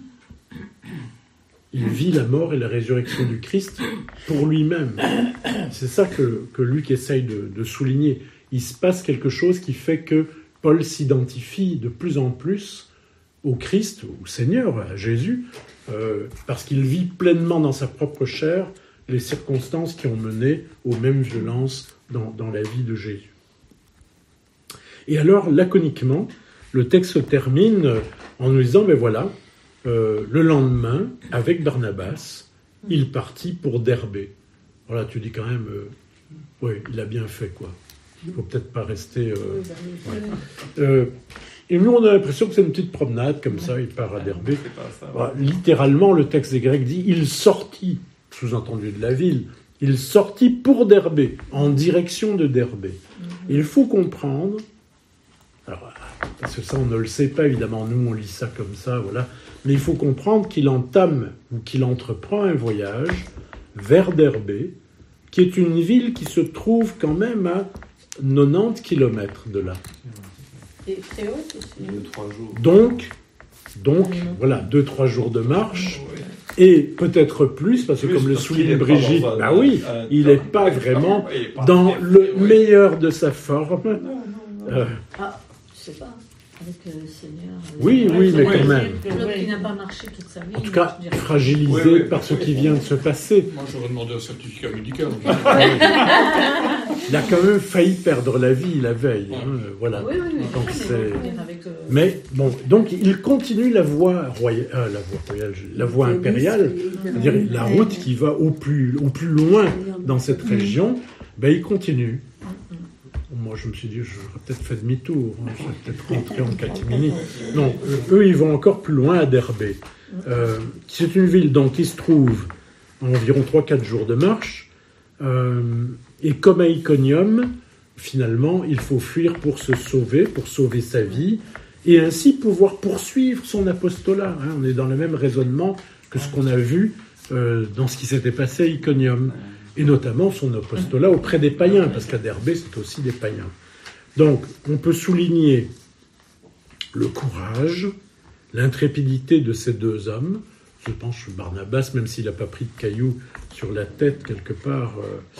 Il vit la mort et la résurrection du Christ pour lui-même. C'est ça que Luc essaye de souligner. Il se passe quelque chose qui fait que Paul s'identifie de plus en plus au Christ, au Seigneur, à Jésus, parce qu'il vit pleinement dans sa propre chair les circonstances qui ont mené aux mêmes violences dans la vie de Jésus. Et alors, laconiquement, le texte se termine en nous disant, ben voilà, le lendemain, avec Barnabas, il partit pour Derbé. Voilà, tu dis quand même, oui, il a bien fait, quoi. Il ne faut peut-être pas rester... et nous, on a l'impression que c'est une petite promenade, comme ça, il part à Derbé. C'est pas ça. Voilà, littéralement, le texte des Grecs dit, il sortit, sous-entendu de la ville, il sortit pour Derbé, en direction de Derbé. Il faut comprendre, alors, parce que ça, on ne le sait pas, évidemment, nous, on lit ça comme ça, voilà, mais il faut comprendre qu'il entame, ou qu'il entreprend un voyage vers Derbé, qui est une ville qui se trouve quand même à 90 km de là. Et très haute aussi. 2-3 jours. Donc voilà, 2-3 jours de marche, et peut-être plus, parce que Plus, comme le parce qu'il souligne est pas Brigitte, dans un- bah oui, il n'est pas vraiment il est pas dans bien le fait, oui. meilleur de sa forme. Ah, je sais pas. Avec le Seigneur. Oui, mais quand même. L'autre qui n'a pas marché toute sa vie. En tout cas, je dirais. fragilisé Oui, par ce qui vient de se passer. Moi, j'aurais demandé un certificat médical. Il a quand même failli perdre la vie la veille. Voilà. Oui, Donc mais c'est... on va dire avec, Mais bon, donc il continue la voie royale, la voie impériale, c'est-à-dire la route qui va au plus loin dans cette région. Ben il continue. Moi, je me suis dit, j'aurais peut-être fait demi-tour, j'aurais peut-être rentré en catimini. Non, eux, ils vont encore plus loin à Derbé. C'est une ville donc qui se trouve à environ 3-4 jours de marche. Et comme à Iconium, finalement, il faut fuir pour se sauver, pour sauver sa vie, et ainsi pouvoir poursuivre son apostolat. On est dans le même raisonnement que ce qu'on a vu dans ce qui s'était passé à Iconium. Et notamment son apostolat auprès des païens, parce qu'à Derbé, c'est aussi des païens. Donc, on peut souligner le courage, l'intrépidité de ces deux hommes. Je pense que Barnabas, même s'il n'a pas pris de cailloux sur la tête, quelque part,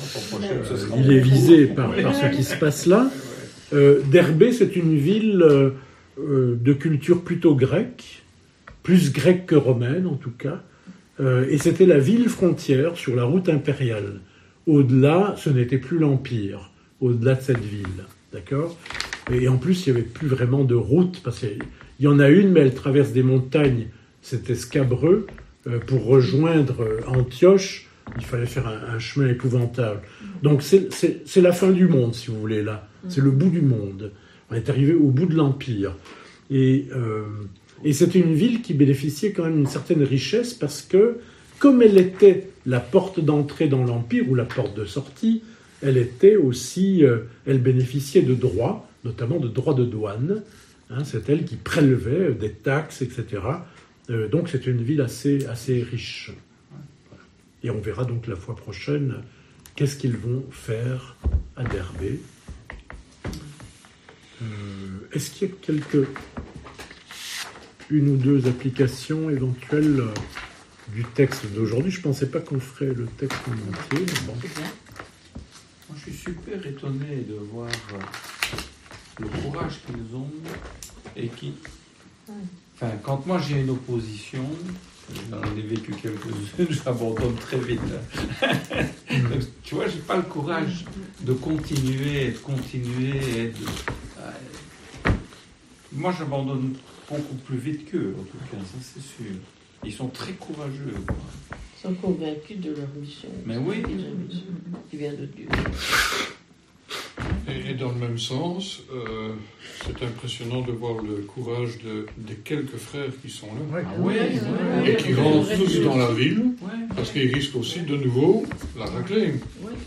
il est visé par ce qui se passe là. Derbé, c'est une ville de culture plutôt grecque, plus grecque que romaine en tout cas, Et c'était la ville frontière sur la route impériale. Au-delà, ce n'était plus l'Empire, au-delà de cette ville. D'accord ? Et en plus, il n'y avait plus vraiment de route, parce qu'il y en a une, mais elle traverse des montagnes, c'était scabreux. Pour rejoindre Antioche, il fallait faire un chemin épouvantable. Donc c'est la fin du monde, si vous voulez, là. C'est le bout du monde. On est arrivé au bout de l'Empire. Et c'était une ville qui bénéficiait quand même d'une certaine richesse, parce que, comme elle était la porte d'entrée dans l'Empire, ou la porte de sortie, elle était aussi... elle bénéficiait de droits, notamment de droits de douane. Hein, c'est elle qui prélevait des taxes, etc., donc c'est une ville assez riche. Et on verra donc la fois prochaine qu'est-ce qu'ils vont faire à Derbé. Est-ce qu'il y a une ou deux applications éventuelles du texte d'aujourd'hui? Je ne pensais pas qu'on ferait le texte en entier. Bon. Moi, je suis super étonné de voir le courage qu'ils ont et qui... Enfin, quand moi j'ai une opposition, j'en ai vécu quelques-unes, j'abandonne très vite. Donc, tu vois, j'ai pas le courage de continuer. Moi, j'abandonne beaucoup plus vite qu'eux, en tout cas, ça c'est sûr. Ils sont très courageux, quoi. Ils sont convaincus de leur mission. Mais oui. Qui vient de Dieu. Et dans le même sens, c'est impressionnant de voir le courage des quelques frères qui sont là. Ah oui. Et qui rentrent tous dans la ville, parce qu'ils risquent aussi de nouveau la racler.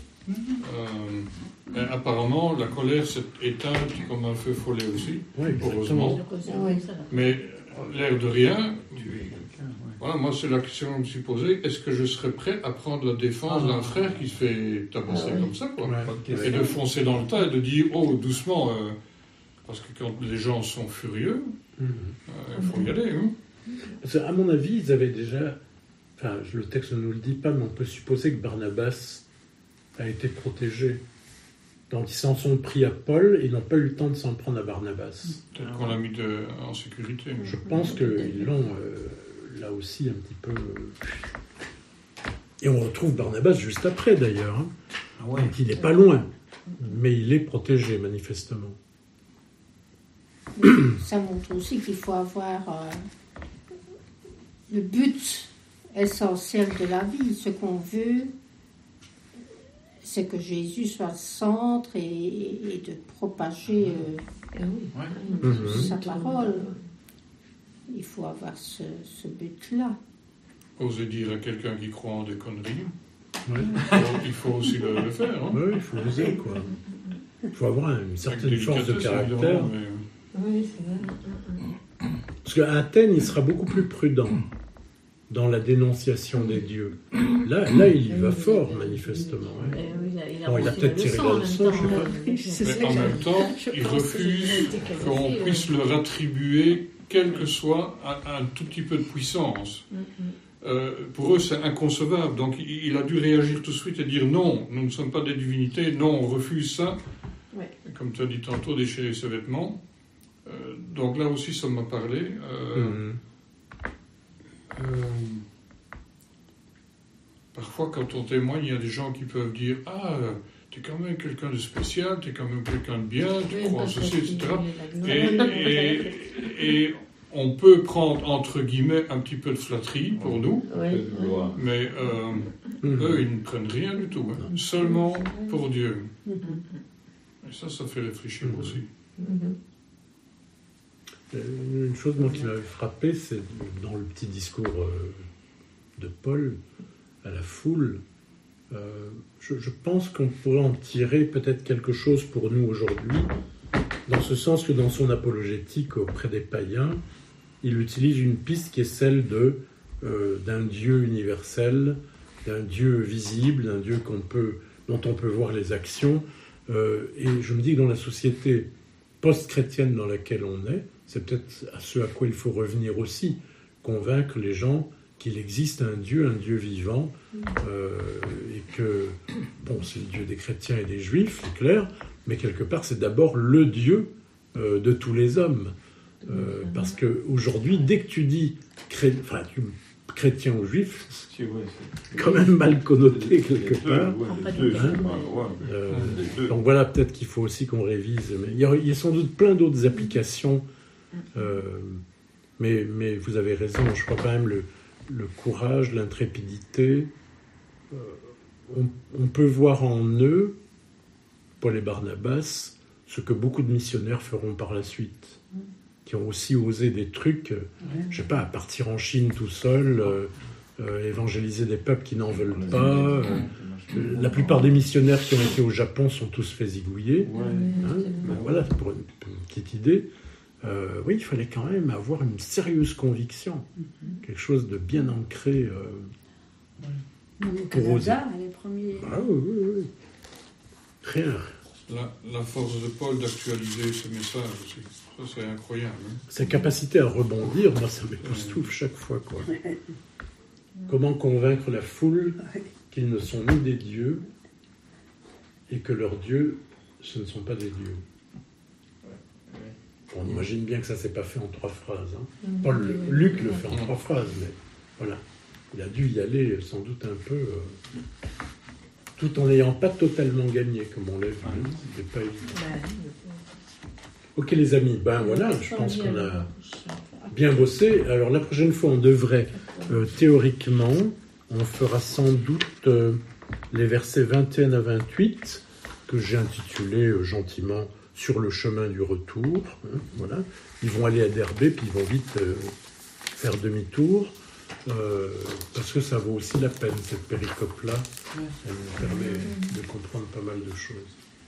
Apparemment, la colère s'est éteinte comme un feu follet aussi, heureusement. Mais l'air de rien, voilà, moi c'est la question que je me suis posée, est-ce que je serais prêt à prendre la défense d'un frère qui se fait tabasser comme ça, quoi, et de foncer dans le tas et de dire, oh, doucement, parce que quand les gens sont furieux, il faut y aller. Hein. Parce qu'à mon avis, ils avaient déjà, enfin, le texte ne nous le dit pas, mais on peut supposer que Barnabas a été protégé. Donc ils s'en sont pris à Paul et ils n'ont pas eu le temps de s'en prendre à Barnabas. Peut-être qu'on l'a mis en sécurité. Je pense qu'ils l'ont là aussi un petit peu... Et on retrouve Barnabas juste après d'ailleurs. Hein. Donc il n'est pas loin, mais il est protégé manifestement. Ça montre aussi qu'il faut avoir le but essentiel de la vie. Ce qu'on veut, c'est que Jésus soit le centre et de propager sa parole. Il faut avoir ce but-là. Oser dire à quelqu'un qui croit en des conneries, il faut aussi le faire. Hein. Oui, il faut oser, quoi. Il faut avoir une certaine force de caractère. Oui, c'est vrai. Parce qu'à Athènes, il sera beaucoup plus prudent dans la dénonciation des dieux. Là, il y va fort, manifestement. Il a peut-être tiré la leçon, je sais pas. Mais en même temps, il refuse qu'on puisse leur attribuer quel que soit un tout petit peu de puissance. Pour eux, c'est inconcevable. Donc, il a dû réagir tout de suite et dire non, nous ne sommes pas des divinités, non, on refuse ça. Et comme tu as dit tantôt, déchirer ses vêtements. Donc là aussi, ça m'a parlé. Parfois, quand on témoigne, il y a des gens qui peuvent dire « Ah, t'es quand même quelqu'un de spécial, t'es quand même quelqu'un de bien, tu crois en ceci, etc. » Et on peut prendre, entre guillemets, un petit peu de flatterie pour nous, mais eux, ils ne prennent rien du tout, hein, seulement pour Dieu. Et ça fait réfléchir aussi. Une chose moi, qui m'avait frappé, c'est dans le petit discours de Paul à la foule, je pense qu'on pourrait en tirer peut-être quelque chose pour nous aujourd'hui, dans ce sens que dans son apologétique auprès des païens, il utilise une piste qui est celle d'un Dieu universel, d'un Dieu visible, d'un Dieu dont on peut voir les actions. Et je me dis que dans la société post-chrétienne dans laquelle on est, c'est peut-être à ce à quoi il faut revenir aussi, convaincre les gens qu'il existe un Dieu vivant, et que, bon, c'est le Dieu des chrétiens et des juifs, c'est clair, mais quelque part, c'est d'abord le Dieu de tous les hommes. Parce qu'aujourd'hui, dès que tu dis chrétien ou juif, Ce qui, ouais, c'est- quand même mal connoté quelque Les deux, part. ouais, Après, les deux, hein. c'est pas- ouais, les deux. Donc voilà, peut-être qu'il faut aussi qu'on révise. Mais il y a sans doute plein d'autres applications. Mais vous avez raison, je crois quand même le courage, l'intrépidité. On peut voir en eux, Paul et Barnabas, ce que beaucoup de missionnaires feront par la suite, qui ont aussi osé des trucs, je sais pas, partir en Chine tout seul, évangéliser des peuples qui n'en veulent pas. La plupart des missionnaires qui ont été au Japon sont tous fait zigouiller. Ouais. Ben voilà, pour une petite idée. Oui, il fallait quand même avoir une sérieuse conviction, quelque chose de bien ancré. Même au Pour oser. Canada, les premiers. Ah oui. Rien. La force de Paul d'actualiser ce message aussi. Ça, c'est incroyable. Hein. Sa capacité à rebondir, moi, ça m'époustoufle chaque fois, quoi. Comment convaincre la foule qu'ils ne sont ni des dieux et que leurs dieux, ce ne sont pas des dieux. On imagine bien que ça ne s'est pas fait en 3 phrases. Hein. Luc le fait en 3 phrases, mais voilà. Il a dû y aller sans doute un peu, tout en n'ayant pas totalement gagné, comme on l'a vu. C'était pas évident. Ok les amis, ben voilà, je pense qu'on a bien bossé. Alors la prochaine fois, on devrait, théoriquement, on fera sans doute les versets 21 à 28, que j'ai intitulés gentiment « Sur le chemin du retour ». Voilà. Ils vont aller à Derbé, puis ils vont vite faire demi-tour, parce que ça vaut aussi la peine, cette péricope-là. Elle nous permet de comprendre pas mal de choses.